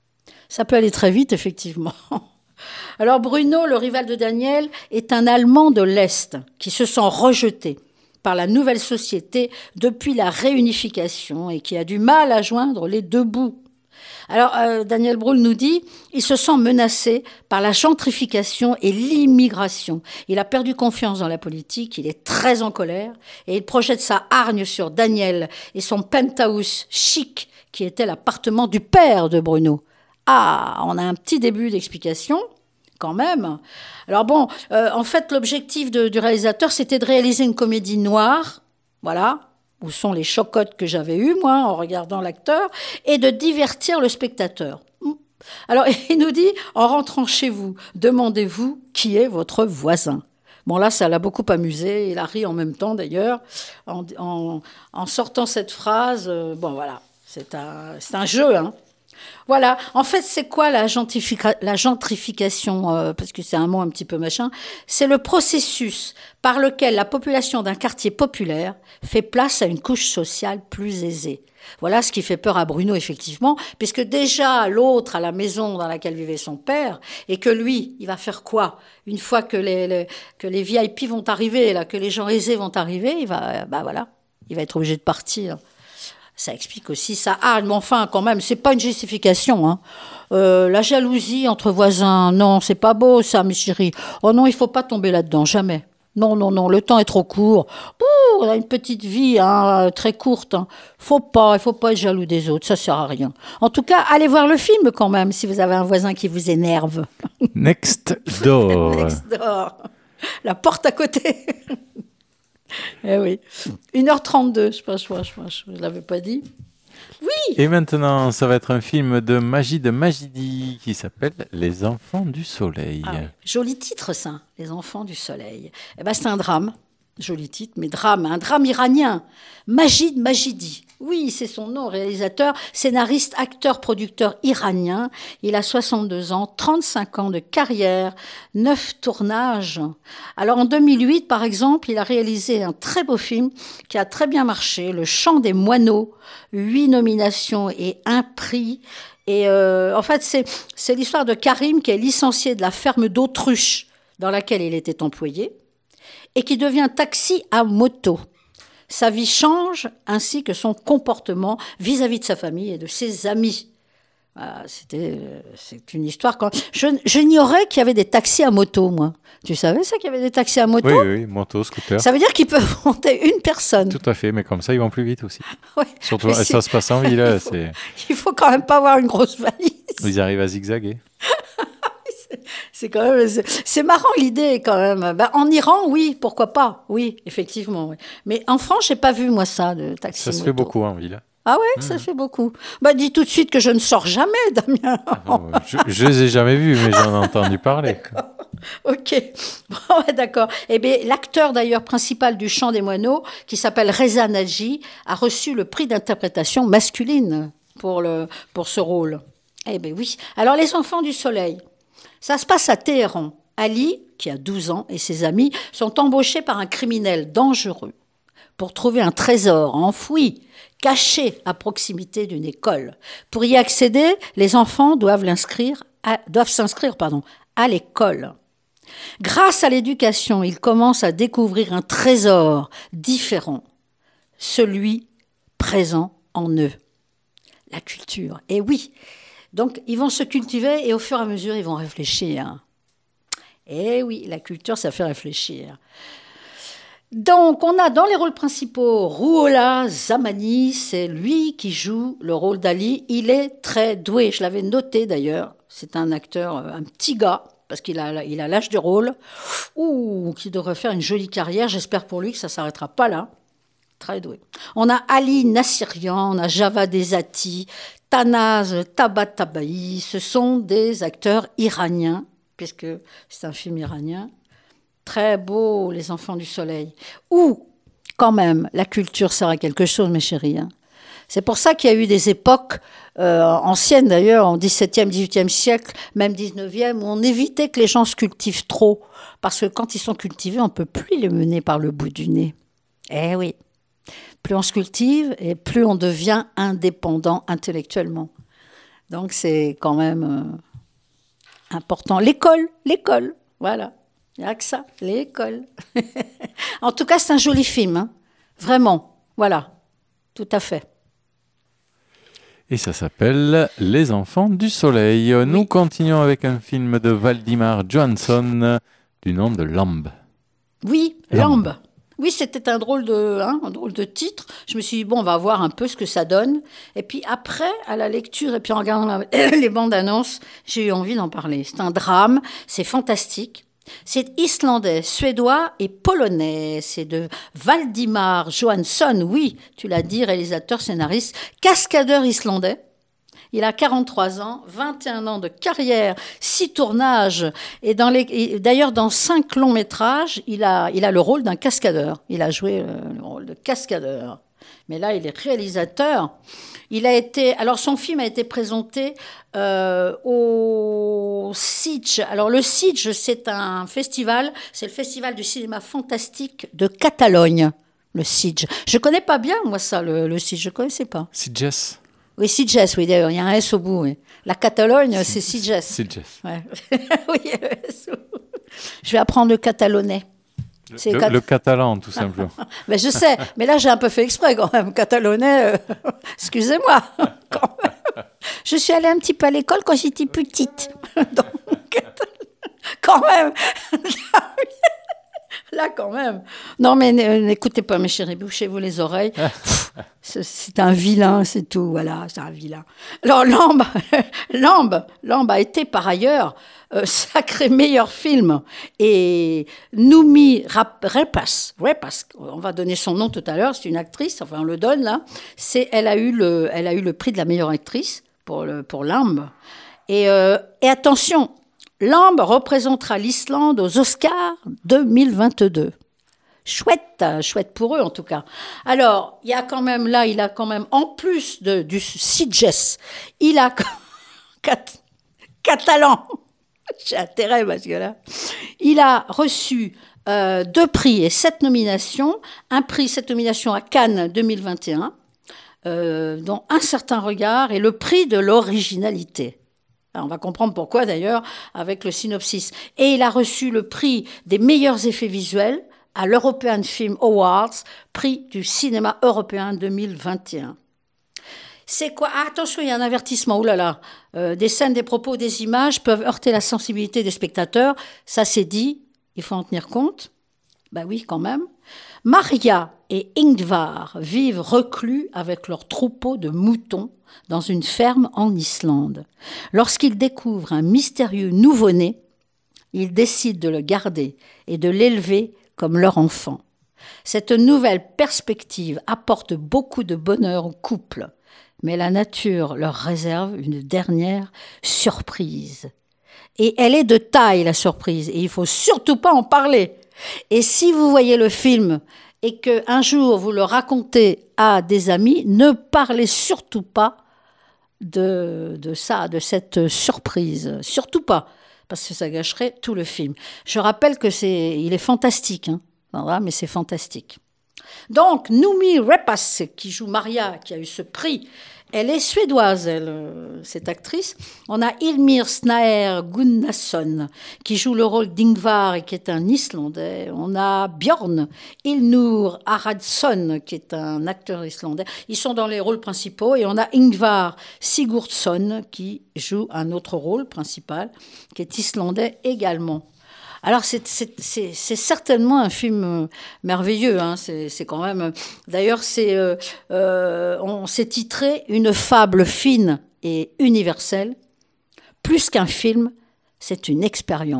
Ça peut aller très vite, effectivement. Alors Bruno, le rival de Daniel, est un Allemand de l'Est qui se sent rejeté par la nouvelle société depuis la réunification et qui a du mal à joindre les deux bouts. Alors, euh, Daniel Brühl nous dit, il se sent menacé par la gentrification et l'immigration. Il a perdu confiance dans la politique, il est très en colère et il projette sa hargne sur Daniel et son penthouse chic qui était l'appartement du père de Bruno. Ah, on a un petit début d'explication, quand même. Alors bon, euh, en fait, l'objectif de, du réalisateur, c'était de réaliser une comédie noire, voilà, où sont les chocottes que j'avais eues, moi, en regardant l'acteur, et de divertir le spectateur. Alors, il nous dit, en rentrant chez vous, demandez-vous qui est votre voisin. Bon, là, ça l'a beaucoup amusé, il a ri en même temps, d'ailleurs, en, en, en sortant cette phrase. Euh, bon, voilà, c'est un, c'est un jeu, hein. Voilà, en fait, c'est quoi la, gentrifica- la gentrification euh, parce que c'est un mot un petit peu machin. C'est le processus par lequel la population d'un quartier populaire fait place à une couche sociale plus aisée. Voilà ce qui fait peur à Bruno, effectivement, puisque déjà l'autre à la maison dans laquelle vivait son père, et que lui, il va faire quoi? Une fois que les, les, que les V I P vont arriver, là, que les gens aisés vont arriver, il va, bah voilà, il va être obligé de partir. Ça explique aussi ça. Ah, mais enfin, quand même, c'est pas une justification. Hein. Euh, la jalousie entre voisins, non, c'est pas beau, ça, mes chéris. Oh non, il faut pas tomber là-dedans, jamais. Non, non, non, le temps est trop court. Ouh, on a une petite vie hein, très courte. Hein. Faut pas, il faut pas être jaloux des autres, ça sert à rien. En tout cas, allez voir le film quand même, si vous avez un voisin qui vous énerve. Next Door. Next Door. La porte à côté. Eh oui. une heure trente-deux, je sais pas, je ne je, je, je l'avais pas dit. Oui. Et maintenant, ça va être un film de Majid Majidi qui s'appelle Les Enfants du Soleil. Ah oui. Joli titre, ça, Les Enfants du Soleil. Eh ben, c'est un drame. Joli titre, mais drame, un drame iranien. Majid Majidi. Oui, c'est son nom, réalisateur, scénariste, acteur, producteur iranien. Il a soixante-deux ans, trente-cinq ans de carrière, neuf tournages. Alors en deux mille huit, par exemple, il a réalisé un très beau film qui a très bien marché, Le Chant des moineaux, huit nominations et un prix. Et euh, en fait, c'est, c'est l'histoire de Karim qui est licencié de la ferme d'Autruche dans laquelle il était employé et qui devient taxi à moto. Sa vie change, ainsi que son comportement vis-à-vis de sa famille et de ses amis. Ah, c'était, c'est une histoire... Quand... Je, j'ignorais qu'il y avait des taxis à moto, moi. Tu savais ça, qu'il y avait des taxis à moto? Oui, oui, moto, scooter. Ça veut dire qu'ils peuvent monter une personne. Tout à fait, mais comme ça, ils vont plus vite aussi. Ouais, surtout, ça se passe en ville. Il faut, c'est... il faut quand même pas avoir une grosse valise. Ils arrivent à zigzaguer. C'est quand même, c'est, c'est marrant l'idée quand même. Ben, en Iran, oui, pourquoi pas, oui, effectivement. Oui. Mais en France, j'ai pas vu moi ça de taxi. Ça se moto. fait beaucoup en ville. Ah ouais, mmh. Ça se fait beaucoup. Bah dis tout de suite que je ne sors jamais, Damien. Non, je, je les ai jamais vus, mais j'en ai entendu parler. D'accord. Ok, bon, ouais, d'accord. Eh bien, l'acteur d'ailleurs principal du Chant des moineaux, qui s'appelle Reza Nadji, a reçu le prix d'interprétation masculine pour le pour ce rôle. Eh bien oui. Alors Les Enfants du Soleil. Ça se passe à Téhéran. Ali, qui a douze ans, et ses amis sont embauchés par un criminel dangereux pour trouver un trésor enfoui, caché à proximité d'une école. Pour y accéder, les enfants doivent, l'inscrire à, doivent s'inscrire pardon, à l'école. Grâce à l'éducation, ils commencent à découvrir un trésor différent, celui présent en eux, la culture. Et oui, donc, ils vont se cultiver et au fur et à mesure, ils vont réfléchir. Et oui, la culture, ça fait réfléchir. Donc, on a dans les rôles principaux Rouhollah Zamani, c'est lui qui joue le rôle d'Ali. Il est très doué, je l'avais noté d'ailleurs. C'est un acteur, un petit gars, parce qu'il a, il a l'âge du rôle. Ouh, qui devrait faire une jolie carrière. J'espère pour lui que ça ne s'arrêtera pas là. Très doué. On a Ali Nassirian, on a Javad Ezati, Tanaz Tabatabai. Ce sont des acteurs iraniens, puisque c'est un film iranien. Très beau, Les Enfants du Soleil. Ou, quand même, la culture sert à quelque chose, mes chéris. Hein. C'est pour ça qu'il y a eu des époques euh, anciennes, d'ailleurs, en dix-septième, dix-huitième siècle, même dix-neuvième, où on évitait que les gens se cultivent trop. Parce que quand ils sont cultivés, on ne peut plus les mener par le bout du nez. Eh oui. Plus on se cultive et plus on devient indépendant intellectuellement. Donc c'est quand même euh, important. L'école, l'école, voilà. Il n'y a que ça, l'école. En tout cas, c'est un joli film, hein. Vraiment. Voilà, tout à fait. Et ça s'appelle Les Enfants du Soleil. Oui. Nous continuons avec un film de Valdimar Johansson du nom de Lamb. Oui, Lamb. Lamb. Oui, c'était un drôle de, hein, un drôle de titre. Je me suis dit, bon, on va voir un peu ce que ça donne. Et puis après, à la lecture et puis en regardant la, les bandes annonces, j'ai eu envie d'en parler. C'est un drame, c'est fantastique. C'est islandais, suédois et polonais. C'est de Valdimar Johansson, oui, tu l'as dit, réalisateur, scénariste, cascadeur islandais. Il a quarante-trois ans, vingt et un ans de carrière, six tournages. Et, dans les, et d'ailleurs, dans cinq longs métrages, il a, il a le rôle d'un cascadeur. Il a joué le, le rôle de cascadeur. Mais là, il est réalisateur. Il a été, alors son film a été présenté euh, au Sitges. Alors le Sitges, c'est un festival, c'est le festival du cinéma fantastique de Catalogne, le Sitges. Je connais pas bien moi ça, le, le Sitges, je connaissais pas. Sitges. Oui, Sitges, oui d'ailleurs, il y a un S au bout. Oui. La Catalogne, c'est Sitges. Sitges. Ouais. Oui, il y a un S au bout. Je vais apprendre le catalanais. Le, cat... le catalan, tout simplement. Mais je sais, mais là j'ai un peu fait exprès quand même. Catalonais, euh... excusez-moi. Quand même. Je suis allée un petit peu à l'école quand j'étais petite. Donc, quand même. Là, quand même. Non, mais n'écoutez pas, mes chéris, bouchez-vous les oreilles. Pff, c'est un vilain, c'est tout. Voilà, c'est un vilain. Alors, Lamb, Lamb, Lamb a été par ailleurs euh, sacré meilleur film. Et Noomi Rapace, Rapace, on va donner son nom tout à l'heure, c'est une actrice, enfin, on le donne là. C'est, elle a eu le, elle a eu le prix de la meilleure actrice pour, le, pour Lamb. Et, euh, et attention, Lamb représentera l'Islande aux Oscars deux mille vingt-deux. Chouette, chouette pour eux en tout cas. Alors, il y a quand même là, il a quand même, en plus de, du Sitges, il a quatre, catalan. J'ai intérêt parce que là, il a reçu euh, deux prix et sept nominations. Un prix, sept nominations à Cannes deux mille vingt et un, euh, dont Un certain regard et le prix de l'originalité. Alors, on va comprendre pourquoi d'ailleurs avec le synopsis. Et il a reçu le prix des meilleurs effets visuels à l'European Film Awards, prix du cinéma européen deux mille vingt et un. C'est quoi? Ah, attention, il y a un avertissement. Ouh là là, euh, des scènes, des propos, des images peuvent heurter la sensibilité des spectateurs. Ça, c'est dit. Il faut en tenir compte. Ben oui, quand même. Maria et Ingvar vivent reclus avec leur troupeau de moutons dans une ferme en Islande. Lorsqu'ils découvrent un mystérieux nouveau-né, ils décident de le garder et de l'élever comme leur enfant. Cette nouvelle perspective apporte beaucoup de bonheur au couple, mais la nature leur réserve une dernière surprise. Et elle est de taille, la surprise, et il ne faut surtout pas en parler. Et si vous voyez le film et qu'un jour vous le racontez à des amis, ne parlez surtout pas de, de ça, de cette surprise. Surtout pas, parce que ça gâcherait tout le film. Je rappelle que c'est, il est fantastique, hein. Voilà, mais c'est fantastique. Donc, Noomi Rapace, qui joue Maria, qui a eu ce prix, elle est suédoise, elle, cette actrice. On a Ilmir Snaer Gunnarsson, qui joue le rôle d'Ingvar et qui est un Islandais. On a Björn Ilnur Haraldsson, qui est un acteur islandais. Ils sont dans les rôles principaux. Et on a Ingvar Sigurdsson, qui joue un autre rôle principal, qui est islandais également. Alors, c'est, c'est, c'est, c'est certainement un film merveilleux. Hein. C'est, c'est quand même... D'ailleurs, c'est, euh, euh, on s'est titré « Une fable fine et universelle. Plus qu'un film, c'est une expérience. »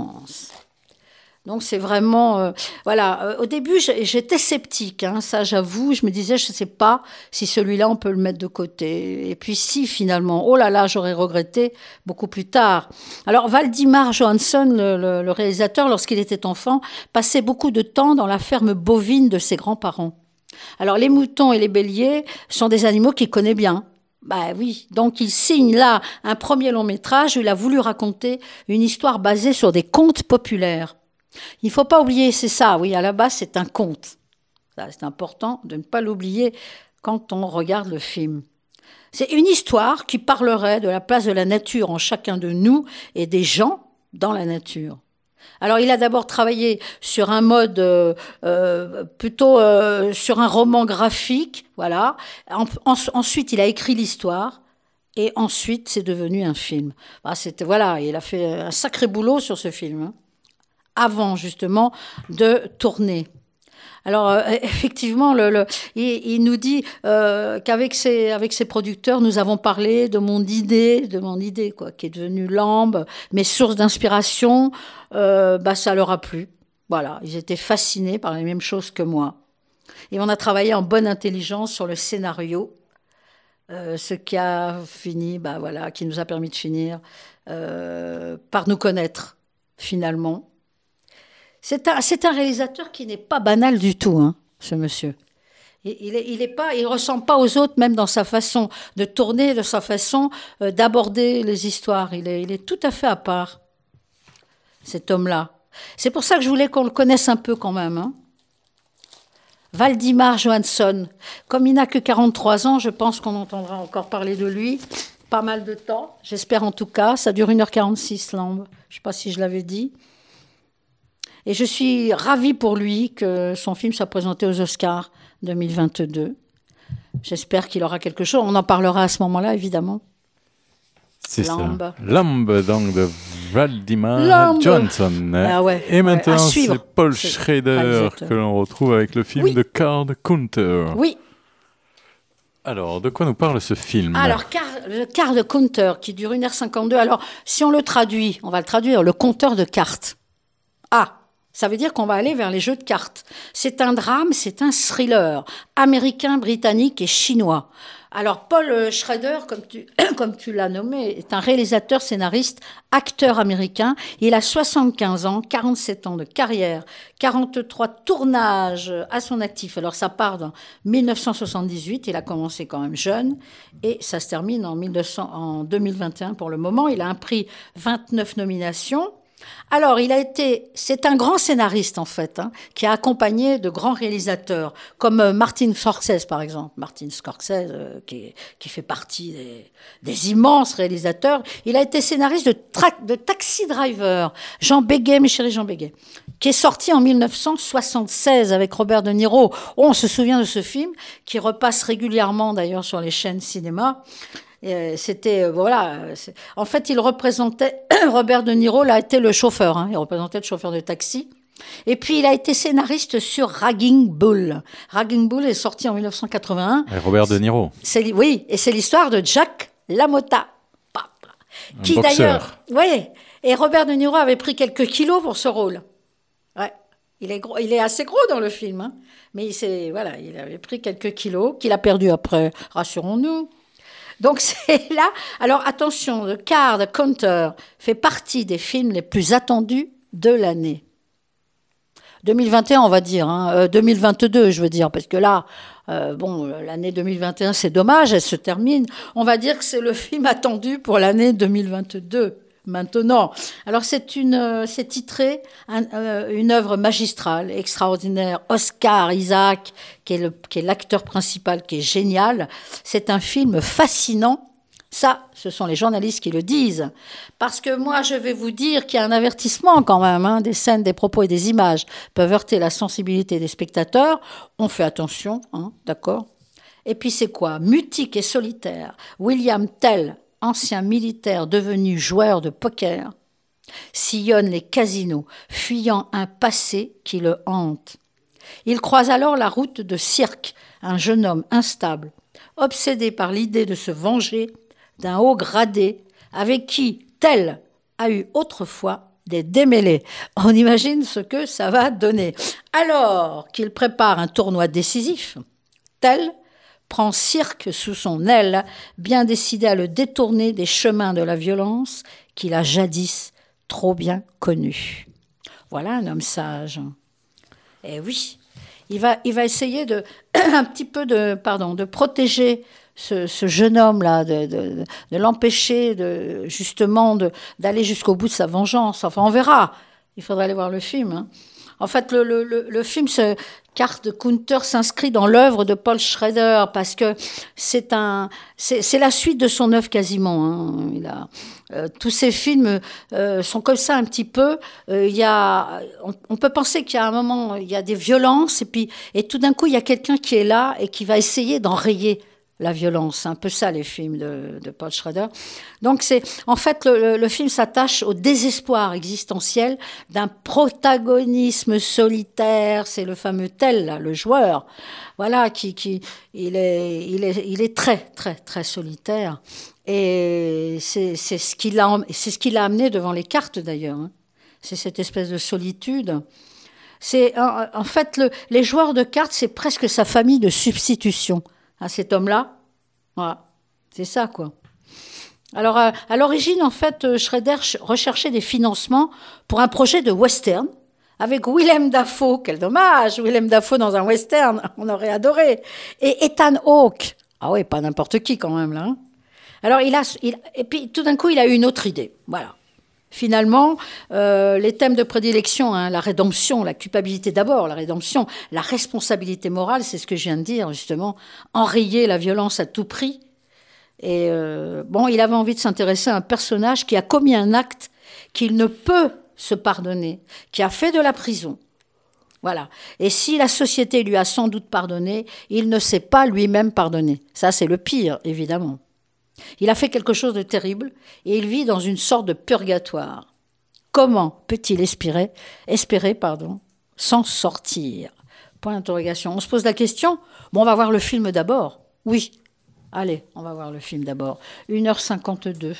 Donc, c'est vraiment... Euh, voilà, euh, au début, j'étais sceptique, hein, ça j'avoue. Je me disais, je ne sais pas si celui-là, on peut le mettre de côté. Et puis si, finalement, oh là là, j'aurais regretté beaucoup plus tard. Alors, Valdimar Johansson, le, le, le réalisateur, lorsqu'il était enfant, passait beaucoup de temps dans la ferme bovine de ses grands-parents. Alors, les moutons et les béliers sont des animaux qu'il connaît bien. Bah oui, donc il signe là un premier long-métrage où il a voulu raconter une histoire basée sur des contes populaires. Il ne faut pas oublier, c'est ça, oui, à la base, c'est un conte. Ça, c'est important de ne pas l'oublier quand on regarde le film. C'est une histoire qui parlerait de la place de la nature en chacun de nous et des gens dans la nature. Alors, il a d'abord travaillé sur un mode euh, euh, plutôt euh, sur un roman graphique, voilà. En, en, ensuite, il a écrit l'histoire, et ensuite, c'est devenu un film. Bah, c'était, voilà, il a fait un sacré boulot sur ce film, hein, avant justement de tourner. Alors, euh, effectivement, le, le, il, il nous dit euh, qu'avec ses, avec ses producteurs, nous avons parlé de mon idée, de mon idée, quoi, qui est devenue Lambe, mes sources d'inspiration, euh, bah, ça leur a plu. Voilà, ils étaient fascinés par les mêmes choses que moi. Et on a travaillé en bonne intelligence sur le scénario, euh, ce qui a fini, bah, voilà, qui nous a permis de finir euh, par nous connaître, finalement. C'est un, c'est un réalisateur qui n'est pas banal du tout, hein, ce monsieur. Il, il, est, il est pas, il ressemble pas aux autres, même dans sa façon de tourner, de sa façon euh, d'aborder les histoires. Il est, il est tout à fait à part, cet homme-là. C'est pour ça que je voulais qu'on le connaisse un peu quand même. Hein. Valdimar Johansson. Comme il n'a que quarante-trois ans, je pense qu'on entendra encore parler de lui pas mal de temps. J'espère en tout cas. Ça dure une heure quarante-six, Lambe. Je ne sais pas si je l'avais dit. Et je suis ravie pour lui que son film soit présenté aux Oscars deux mille vingt-deux. J'espère qu'il aura quelque chose. On en parlera à ce moment-là, évidemment. C'est Lambe. ça. Lambe, donc, de Valdimar Lambe. Johansson. Ah ouais, Et maintenant, ouais, c'est Paul Schrader que l'on retrouve avec le film oui. de Karl Kunter. Oui. Alors, de quoi nous parle ce film ? Alors, Karl, Karl Kunter, qui dure une heure cinquante-deux. Alors, si on le traduit, on va le traduire, le compteur de cartes. Ah, ça veut dire qu'on va aller vers les jeux de cartes. C'est un drame, c'est un thriller américain, britannique et chinois. Alors, Paul Schrader, comme tu, comme tu l'as nommé, est un réalisateur, scénariste, acteur américain. Il a soixante-quinze ans, quarante-sept ans de carrière, quarante-trois tournages à son actif. Alors, ça part en mille neuf cent soixante-dix-huit, il a commencé quand même jeune, et ça se termine en, mille deux cents, en deux mille vingt et un pour le moment. Il a un prix, vingt-neuf nominations. Alors, il a été, c'est un grand scénariste en fait, hein, qui a accompagné de grands réalisateurs, comme euh, Martin Scorsese par exemple. Martin Scorsese, euh, qui, qui fait partie des, des immenses réalisateurs. Il a été scénariste de, tra- de Taxi Driver, Jean Béguet, mes chéris Jean Béguet, qui est sorti en mille neuf cent soixante-seize avec Robert De Niro. Oh, on se souvient de ce film, qui repasse régulièrement d'ailleurs sur les chaînes cinéma. Et c'était, euh, voilà. C'est... En fait, il représentait, Robert De Niro, là, était le chauffeur, hein, il représentait le chauffeur de taxi. Et puis, il a été scénariste sur Raging Bull. Raging Bull est sorti en mille neuf cent quatre-vingt-un. Et Robert De Niro. C'est, oui, et c'est l'histoire de Jack LaMotta. Un qui boxeur. d'ailleurs, oui, et Robert De Niro avait pris quelques kilos pour ce rôle. Ouais. Il est gros, il est assez gros dans le film, hein. Mais il s'est, voilà, il avait pris quelques kilos qu'il a perdu après, rassurons-nous. Donc c'est là, alors attention, le Karl Kunter fait partie des films les plus attendus de l'année. deux mille vingt et un, on va dire, hein, euh, deux mille vingt-deux, je veux dire, parce que là, euh, bon, l'année deux mille vingt et un, c'est dommage, elle se termine. On va dire que c'est le film attendu pour l'année deux mille vingt-deux. Maintenant, alors c'est une, euh, c'est titré un, euh, une œuvre magistrale, extraordinaire. Oscar Isaac, qui est le, qui est l'acteur principal, qui est génial. C'est un film fascinant. Ça, ce sont les journalistes qui le disent. Parce que moi, je vais vous dire qu'il y a un avertissement quand même. Hein, des scènes, des propos et des images peuvent heurter la sensibilité des spectateurs. On fait attention, hein, d'accord ? Et puis c'est quoi ? Mutique et solitaire. William Tell, ancien militaire devenu joueur de poker, sillonne les casinos, fuyant un passé qui le hante. Il croise alors la route de Cirque, un jeune homme instable, obsédé par l'idée de se venger d'un haut gradé avec qui Tell a eu autrefois des démêlés. On imagine ce que ça va donner. Alors qu'il prépare un tournoi décisif, Tell prend Cirque sous son aile, bien décidé à le détourner des chemins de la violence qu'il a jadis trop bien connus. Voilà un homme sage. Et oui, il va, il va essayer de, un petit peu de, pardon, de protéger ce, ce jeune homme-là, de, de, de l'empêcher de, justement de, d'aller jusqu'au bout de sa vengeance. Enfin, on verra. Il faudra aller voir le film, hein. En fait, le, le, le, le film se, Carte Counter s'inscrit dans l'œuvre de Paul Schrader parce que c'est un, c'est, c'est la suite de son œuvre quasiment. Hein. Il a, euh, tous ses films euh, sont comme ça un petit peu. Euh, il y a, on, on peut penser qu'il y a un moment, il y a des violences et puis et tout d'un coup il y a quelqu'un qui est là et qui va essayer d'enrayer la violence. C'est un peu ça les films de, de Paul Schrader. Donc c'est, en fait, le, le film s'attache au désespoir existentiel d'un protagonisme solitaire. C'est le fameux Tell, là, le joueur. Voilà, qui, qui, il est, il est, il est très, très, très solitaire. Et c'est, c'est ce qui l'a, c'est ce qui l'a amené devant les cartes d'ailleurs. Hein. C'est cette espèce de solitude. C'est, en, en fait, le, les joueurs de cartes, c'est presque sa famille de substitution. À cet homme-là, voilà, c'est ça, quoi. Alors, euh, à l'origine, en fait, Schrader recherchait des financements pour un projet de western avec Willem Dafoe. Quel dommage, Willem Dafoe dans un western, on aurait adoré. Et Ethan Hawke. Ah oui, pas n'importe qui, quand même, là. Hein. Alors, il a... Il, et puis, tout d'un coup, il a eu une autre idée, voilà. Finalement, euh, les thèmes de prédilection, hein, la rédemption, la culpabilité d'abord, la rédemption, la responsabilité morale, c'est ce que je viens de dire, justement, enrayer la violence à tout prix. Et euh, bon, il avait envie de s'intéresser à un personnage qui a commis un acte qu'il ne peut se pardonner, qui a fait de la prison. Voilà. Et si la société lui a sans doute pardonné, il ne s'est pas lui-même pardonné. Ça, c'est le pire, évidemment. Il a fait quelque chose de terrible et il vit dans une sorte de purgatoire. Comment peut-il espérer, espérer pardon, s'en sortir ? Point d'interrogation. On se pose la question. Bon, on va voir le film d'abord. Oui. Allez, on va voir le film d'abord. une heure cinquante-deux.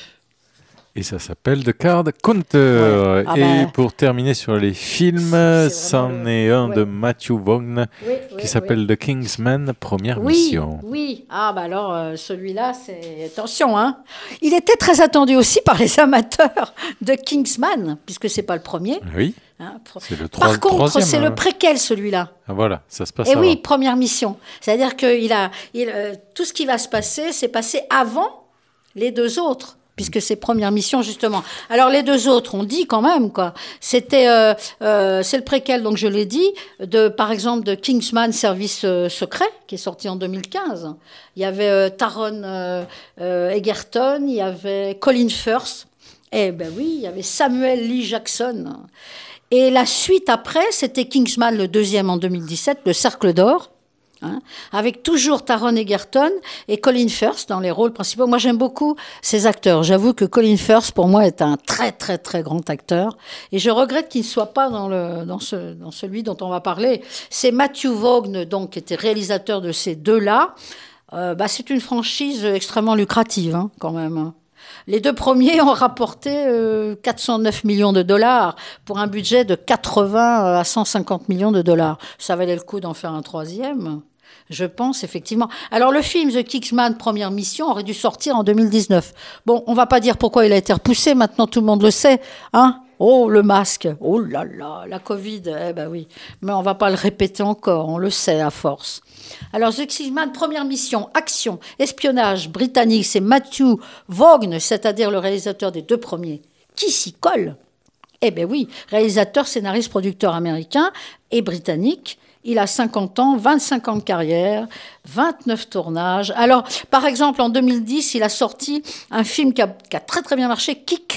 Et ça s'appelle The Card Counter. Ouais. Ah et ben... pour terminer sur les films, c'en est un ouais. de Matthew Vaughn oui, oui, qui s'appelle oui. The Kingsman, première oui, mission. Oui, ah bah alors euh, celui-là, c'est... Attention, hein. Il était très attendu aussi par les amateurs de Kingsman, puisque c'est pas le premier. Oui, hein. c'est le trois, Par contre, c'est hein. le préquel, celui-là. Ah voilà, ça se passe Et avant. oui, première mission. C'est-à-dire que il a, il, euh, tout ce qui va se passer, c'est passé avant les deux autres. Puisque c'est première mission, justement. Alors, les deux autres, on dit quand même, quoi. C'était, euh, euh, c'est le préquel, donc je l'ai dit, de, par exemple, de Kingsman Service euh, Secret, qui est sorti en deux mille quinze. Il y avait euh, Taron euh, euh, Egerton, il y avait Colin Firth, et ben oui, il y avait Samuel Lee Jackson. Et la suite après, c'était Kingsman, le deuxième en deux mille dix-sept, le Cercle d'Or. Hein, avec toujours Taron Egerton et Colin Firth dans les rôles principaux. Moi, j'aime beaucoup ces acteurs. J'avoue que Colin Firth, pour moi, est un très, très, très grand acteur. Et je regrette qu'il ne soit pas dans, le, dans, ce, dans celui dont on va parler. C'est Matthew Vaughn, donc, qui était réalisateur de ces deux-là. Euh, bah, c'est une franchise extrêmement lucrative, hein, quand même. Les deux premiers ont rapporté euh, quatre cent neuf millions de dollars pour un budget de quatre-vingts à cent cinquante millions de dollars. Ça valait le coup d'en faire un troisième. Je pense, effectivement. Alors, le film The Kingsman, première mission, aurait dû sortir en deux mille dix-neuf. Bon, on va pas dire pourquoi il a été repoussé, maintenant tout le monde le sait, hein. Oh, le masque, oh là là, la Covid, eh ben oui. Mais on va pas le répéter encore, on le sait à force. Alors, The Kingsman, première mission, action, espionnage britannique, c'est Matthew Vaughn, c'est-à-dire le réalisateur des deux premiers, qui s'y colle. Eh ben oui, réalisateur, scénariste, producteur américain et britannique. Il a cinquante ans, vingt-cinq ans de carrière, vingt-neuf tournages. Alors, par exemple, en deux mille dix, il a sorti un film qui a, qui a très très bien marché,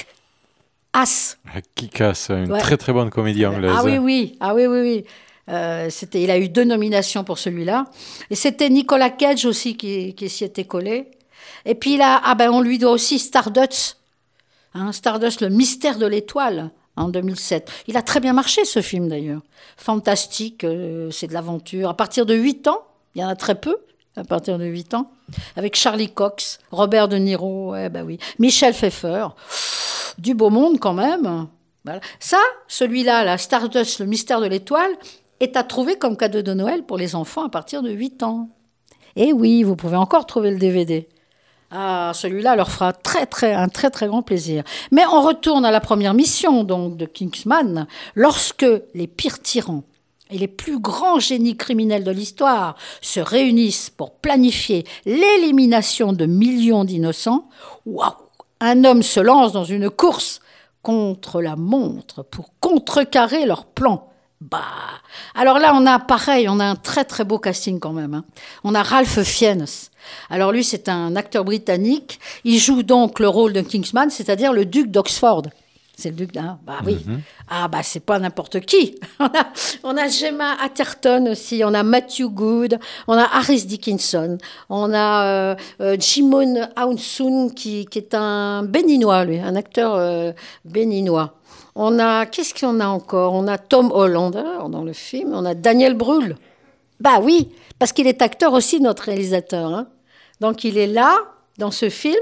Kick-Ass. Kick-Ass, une ouais. très très bonne comédie anglaise. Ah oui, oui, ah oui, oui, oui. Euh, c'était, il a eu deux nominations pour celui-là. Et c'était Nicolas Cage aussi qui, qui s'y était collé. Et puis, il a, ah ben, on lui doit aussi Stardust. Hein, Stardust, le mystère de l'étoile. En deux mille sept. Il a très bien marché, ce film, d'ailleurs. Fantastique, euh, c'est de l'aventure. À partir de huit ans, il y en a très peu, à partir de huit ans, avec Charlie Cox, Robert De Niro, ouais, bah oui, Michel Pfeiffer, du beau monde quand même. Voilà. Ça, celui-là, la Stardust, le mystère de l'étoile, est à trouver comme cadeau de Noël pour les enfants à partir de huit ans. Et oui, vous pouvez encore trouver le D V D. Ah, celui-là leur fera très, très, un très, très grand plaisir. Mais on retourne à la première mission, donc, de Kingsman. Lorsque les pires tyrans et les plus grands génies criminels de l'histoire se réunissent pour planifier l'élimination de millions d'innocents, waouh, un homme se lance dans une course contre la montre pour contrecarrer leur plan. Bah, alors là, on a pareil, on a un très très beau casting quand même. Hein. On a Ralph Fiennes. Alors lui, c'est un acteur britannique. Il joue donc le rôle de Kingsman, c'est-à-dire le duc d'Oxford. C'est le duc, hein, bah oui. Mm-hmm. Ah bah c'est pas n'importe qui. on, a, on a Gemma Atherton aussi, on a Matthew Good, on a Harris Dickinson, on a euh, euh, Jimon Hounsou qui, qui est un béninois, lui, un acteur euh, béninois. On a, qu'est-ce qu'on a encore ? On a Tom Holland hein, dans le film, on a Daniel Brühl. Bah oui, parce qu'il est acteur aussi, notre réalisateur. Hein. Donc il est là, dans ce film.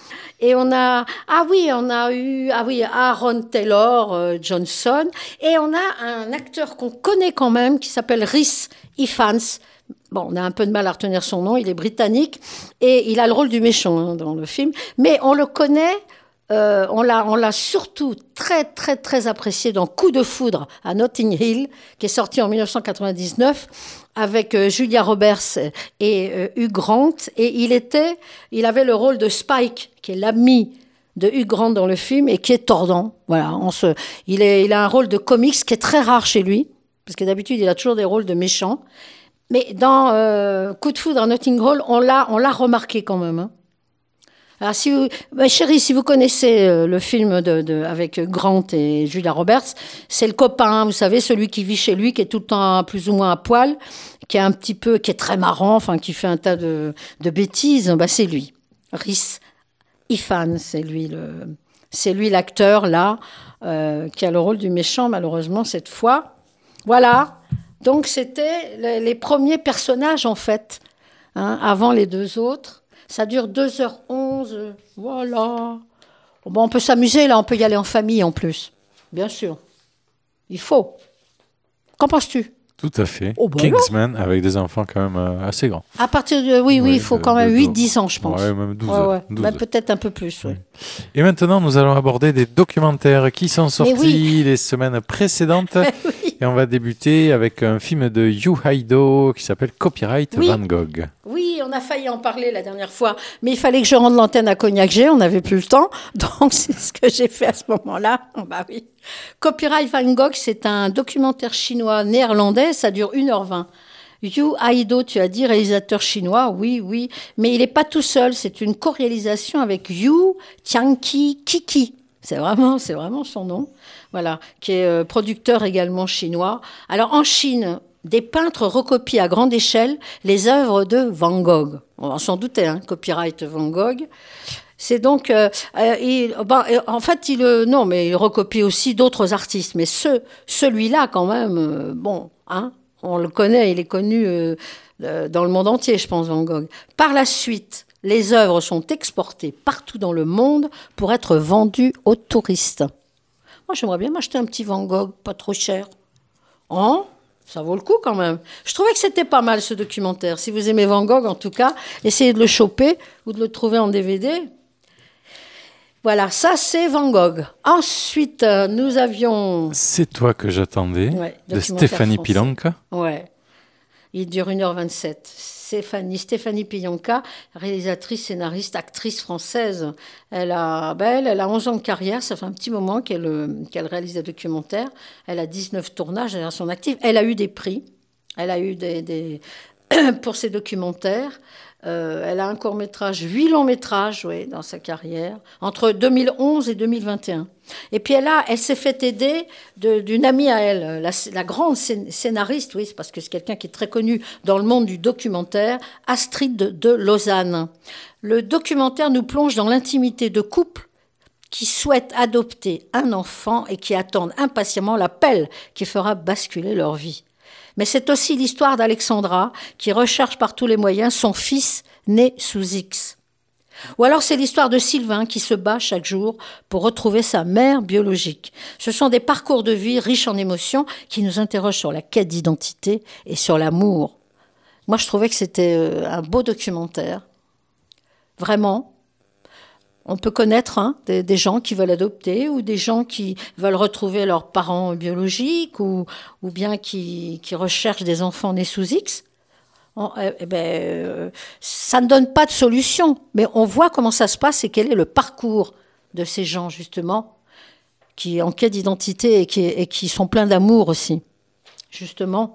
Et on a, ah oui, on a eu, ah oui, Aaron Taylor euh, Johnson. Et on a un acteur qu'on connaît quand même, qui s'appelle Rhys Ifans. Bon, on a un peu de mal à retenir son nom, il est britannique. Et il a le rôle du méchant hein, dans le film. Mais on le connaît, euh, on l'a, on l'a surtout très, très, très apprécié dans Coup de foudre à Notting Hill, qui est sorti en dix-neuf cent quatre-vingt-dix-neuf. Avec euh, Julia Roberts et euh, Hugh Grant. Et il était, il avait le rôle de Spike, qui est l'ami de Hugh Grant dans le film et qui est tordant. Voilà, on se, il, est, il a un rôle de comics qui est très rare chez lui, parce que d'habitude, il a toujours des rôles de méchants. Mais dans euh, Coup de foudre à Notting Hill, on l'a, on l'a remarqué quand même. Hein. Alors, si vous, bah, chérie, si vous connaissez euh, le film de, de, avec Grant et Julia Roberts, c'est le copain, vous savez, celui qui vit chez lui, qui est tout le temps plus ou moins à poil, qui est un petit peu, qui est très marrant, enfin, qui fait un tas de, de bêtises. Bah, c'est lui, Rhys Ifans, c'est lui le, c'est lui l'acteur là, euh, qui a le rôle du méchant, malheureusement cette fois. Voilà. Donc c'était les, les premiers personnages en fait, hein, avant les deux autres. Ça dure deux heures onze, voilà. Bon, on peut s'amuser, là, on peut y aller en famille, en plus. Bien sûr. Il faut. Qu'en penses-tu ? Tout à fait. Oh, bah Kingsman, là. Avec des enfants quand même euh, assez grands. À partir de... Oui, oui, oui il faut de, quand même huit dix ans, je pense. Ouais, même douze. Ouais, ouais. douze. Bah, peut-être un peu plus, oui. Et maintenant, nous allons aborder des documentaires qui sont sortis oui. les semaines précédentes. oui. Et on va débuter avec un film de Yu Haido qui s'appelle Copyright oui. Van Gogh. Oui, on a failli en parler la dernière fois, mais il fallait que je rende l'antenne à Cognac G, on n'avait plus le temps, donc c'est ce que j'ai fait à ce moment-là. Bah oui. Copyright Van Gogh, c'est un documentaire chinois néerlandais, ça dure une heure vingt. Yu Haido, tu as dit, réalisateur chinois, oui, oui, mais il n'est pas tout seul, c'est une co-réalisation avec Yu Tianqi Kiki. C'est vraiment, c'est vraiment son nom, voilà, qui est euh, producteur également chinois. Alors en Chine, des peintres recopient à grande échelle les œuvres de Van Gogh. On va s'en douter, hein, copyright Van Gogh. C'est donc, euh, euh, il, ben, en fait, il, euh, non, mais il recopie aussi d'autres artistes. Mais ce, celui-là, quand même, euh, bon, hein, on le connaît, il est connu euh, euh, dans le monde entier, je pense, Van Gogh. Par la suite, les œuvres sont exportées partout dans le monde pour être vendues aux touristes. Moi, j'aimerais bien m'acheter un petit Van Gogh, pas trop cher. Hein ? Ça vaut le coup quand même. Je trouvais que c'était pas mal ce documentaire. Si vous aimez Van Gogh, en tout cas, essayez de le choper ou de le trouver en D V D. Voilà, ça c'est Van Gogh. Ensuite, euh, nous avions... C'est toi que j'attendais, ouais, de Stéphanie français. Pilanka. Ouais, il dure une heure vingt-sept. Stéphanie, Stéphanie Pilanka, réalisatrice, scénariste, actrice française. Elle a, ben elle, elle a onze ans de carrière, ça fait un petit moment qu'elle, qu'elle réalise des documentaires. Elle a dix-neuf tournages à son actif. Elle a eu des prix. Elle a eu des... des pour ses documentaires. Euh, elle a un court-métrage, huit longs-métrages, oui, dans sa carrière, entre deux mille onze et deux mille vingt et un. Et puis elle, a, elle s'est fait aider de, d'une amie à elle, la, la grande scénariste, oui, c'est parce que c'est quelqu'un qui est très connu dans le monde du documentaire, Astrid de, de Lausanne. Le documentaire nous plonge dans l'intimité de couples qui souhaitent adopter un enfant et qui attendent impatiemment l'appel qui fera basculer leur vie. Mais c'est aussi l'histoire d'Alexandra qui recherche par tous les moyens son fils né sous X. Ou alors c'est l'histoire de Sylvain qui se bat chaque jour pour retrouver sa mère biologique. Ce sont des parcours de vie riches en émotions qui nous interrogent sur la quête d'identité et sur l'amour. Moi, je trouvais que c'était un beau documentaire. Vraiment. On peut connaître hein, des, des gens qui veulent adopter ou des gens qui veulent retrouver leurs parents biologiques ou, ou bien qui, qui recherchent des enfants nés sous X. On, eh ben, euh, ça ne donne pas de solution, mais on voit comment ça se passe et quel est le parcours de ces gens, justement, qui en quête d'identité et qui, et qui sont pleins d'amour aussi. justement.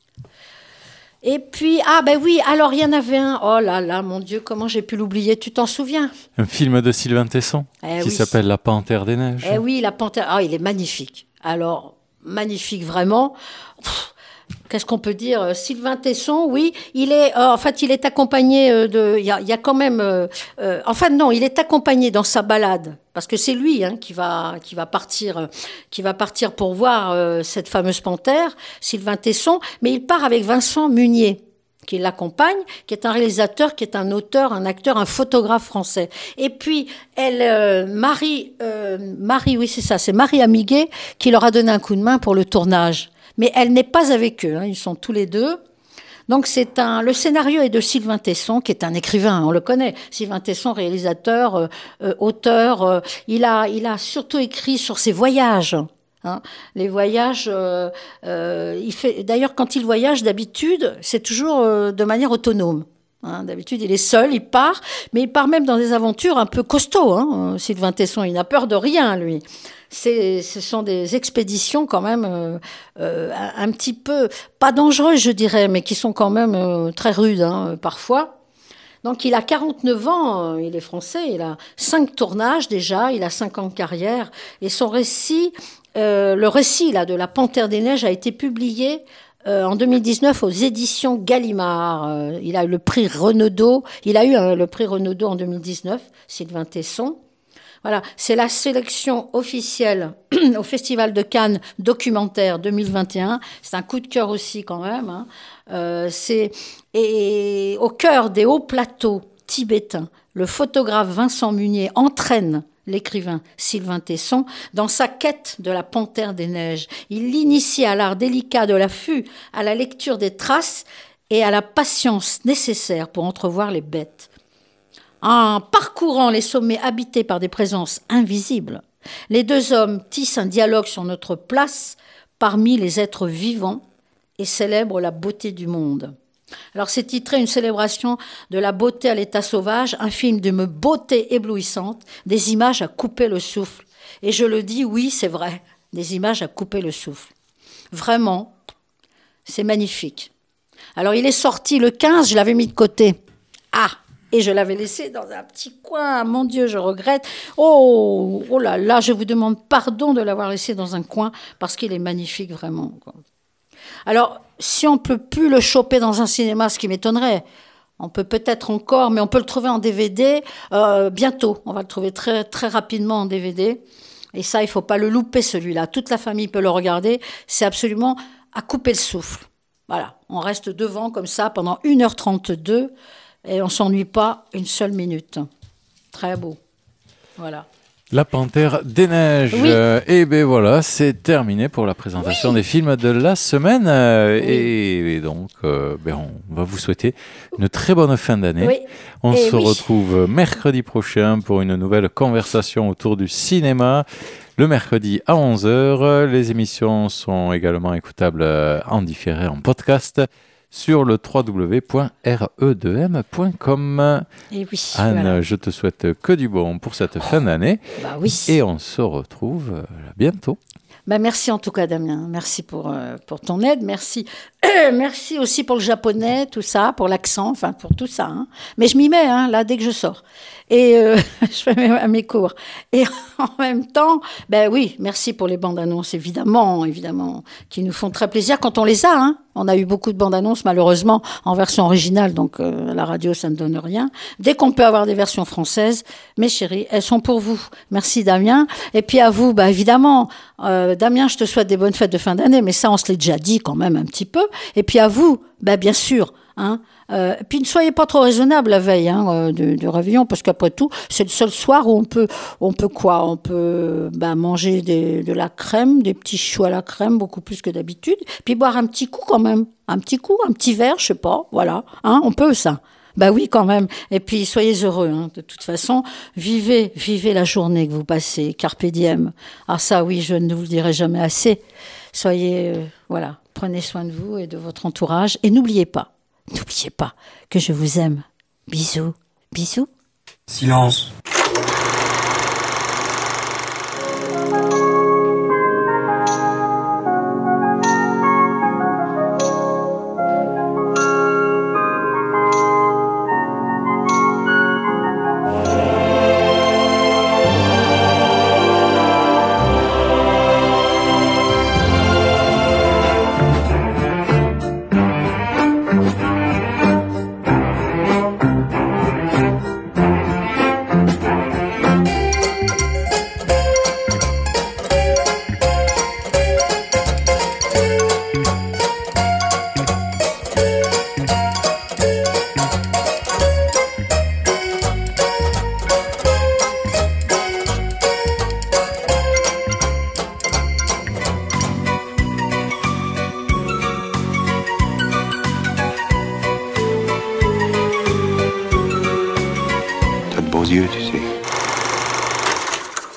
Et puis, ah ben oui, alors il y en avait un, oh là là, mon Dieu, comment j'ai pu l'oublier, tu t'en souviens? Un film de Sylvain Tesson eh qui oui. s'appelle La Panthère des Neiges. Eh oui, La Panthère, ah il est magnifique. Alors, magnifique vraiment. Pff, qu'est-ce qu'on peut dire? Sylvain Tesson, oui, il est, euh, en fait, il est accompagné euh, de, il y a, il y a quand même, euh, euh, enfin non, il est accompagné dans sa balade, parce que c'est lui hein, qui va, qui va partir, euh, qui va partir pour voir euh, cette fameuse panthère, Sylvain Tesson, mais il part avec Vincent Munier, qui l'accompagne, qui est un réalisateur, qui est un auteur, un acteur, un photographe français. Et puis, elle, euh, Marie, euh, Marie, oui c'est ça, c'est Marie Amiguet qui leur a donné un coup de main pour le tournage. Mais elle n'est pas avec eux, hein, ils sont tous les deux. Donc c'est un, le scénario est de Sylvain Tesson, qui est un écrivain, on le connaît. Sylvain Tesson, réalisateur, euh, euh, auteur, euh, il a, il a surtout écrit sur ses voyages. Hein. Les voyages, euh, euh, il fait. D'ailleurs, quand il voyage, d'habitude, c'est toujours euh, de manière autonome. Hein. D'habitude, il est seul, il part, mais il part même dans des aventures un peu costauds. Hein. Sylvain Tesson, il n'a peur de rien, lui. C'est, ce sont des expéditions quand même euh, euh, un, un petit peu, pas dangereuses je dirais, mais qui sont quand même euh, très rudes hein, parfois. Donc il a quarante-neuf ans, euh, il est français, il a cinq tournages déjà, il a cinq ans de carrière, et son récit, euh, le récit là, de La Panthère des Neiges a été publié euh, en deux mille dix-neuf aux éditions Gallimard. Euh, il a eu le prix Renaudot, il a eu hein, le prix Renaudot en deux mille dix-neuf, Sylvain Tesson. Voilà, c'est la sélection officielle au Festival de Cannes documentaire deux mille vingt et un. C'est un coup de cœur aussi quand même. Hein. Euh, c'est et au cœur des hauts plateaux tibétains, le photographe Vincent Munier entraîne l'écrivain Sylvain Tesson dans sa quête de la panthère des neiges. Il l'initie à l'art délicat de l'affût, à la lecture des traces et à la patience nécessaire pour entrevoir les bêtes. En parcourant les sommets habités par des présences invisibles, les deux hommes tissent un dialogue sur notre place parmi les êtres vivants et célèbrent la beauté du monde. Alors c'est titré Une célébration de la beauté à l'état sauvage, un film d'une beauté éblouissante, des images à couper le souffle. Et je le dis, oui, c'est vrai, des images à couper le souffle. Vraiment, c'est magnifique. Alors il est sorti le quinze, je l'avais mis de côté. Ah! Et je l'avais laissé dans un petit coin. Mon Dieu, je regrette. Oh, oh là là, je vous demande pardon de l'avoir laissé dans un coin parce qu'il est magnifique vraiment. Quoi. Alors, si on ne peut plus le choper dans un cinéma, ce qui m'étonnerait, on peut peut-être encore, mais on peut le trouver en D V D euh, bientôt. On va le trouver très, très rapidement en D V D. Et ça, il ne faut pas le louper, celui-là. Toute la famille peut le regarder. C'est absolument à couper le souffle. Voilà, on reste devant comme ça pendant une heure trente-deux. Et on ne s'ennuie pas une seule minute. Très beau. Voilà. La Panthère des Neiges. Oui. Euh, et bien voilà, c'est terminé pour la présentation oui. des films de la semaine. Euh, oui. et, et donc, euh, ben on va vous souhaiter une très bonne fin d'année. Oui. On et se oui. retrouve mercredi prochain pour une nouvelle conversation autour du cinéma. Le mercredi à onze heures. Les émissions sont également écoutables en différé en podcast sur le w w w point r e deux m point com. Et oui, Anne, voilà. je te souhaite que du bon pour cette fin d'année. Bah oui. Et on se retrouve bientôt. Bah merci en tout cas, Damien. Merci pour, euh, pour ton aide. Merci. Merci aussi pour le japonais, tout ça, pour l'accent, enfin pour tout ça. Hein. Mais je m'y mets, hein, là, dès que je sors. Et euh, je fais mes, mes cours. Et en même temps, ben oui, merci pour les bandes annonces, évidemment, évidemment, qui nous font très plaisir quand on les a. Hein. On a eu beaucoup de bandes annonces, malheureusement, en version originale, donc euh, la radio, ça ne donne rien. Dès qu'on peut avoir des versions françaises, mes chéris, elles sont pour vous. Merci, Damien. Et puis à vous, bah évidemment, euh, Damien, je te souhaite des bonnes fêtes de fin d'année, mais ça, on se l'est déjà dit quand même un petit peu. Et puis à vous, bah bien sûr, hein. Euh, puis ne soyez pas trop raisonnable la veille hein, euh, du, du réveillon, parce qu'après tout, c'est le seul soir où on peut, on peut quoi On peut bah, manger des, de la crème, des petits choux à la crème, beaucoup plus que d'habitude, puis boire un petit coup quand même, un petit coup, un petit verre, je sais pas, voilà, hein, on peut ça. Bah oui, quand même. Et puis, soyez heureux, hein. De toute façon. Vivez, vivez la journée que vous passez. Carpe diem. Ah, ça, oui, je ne vous le dirai jamais assez. Soyez, euh, voilà. Prenez soin de vous et de votre entourage. Et n'oubliez pas, n'oubliez pas que je vous aime. Bisous. Bisous. Silence. beaux yeux, tu sais.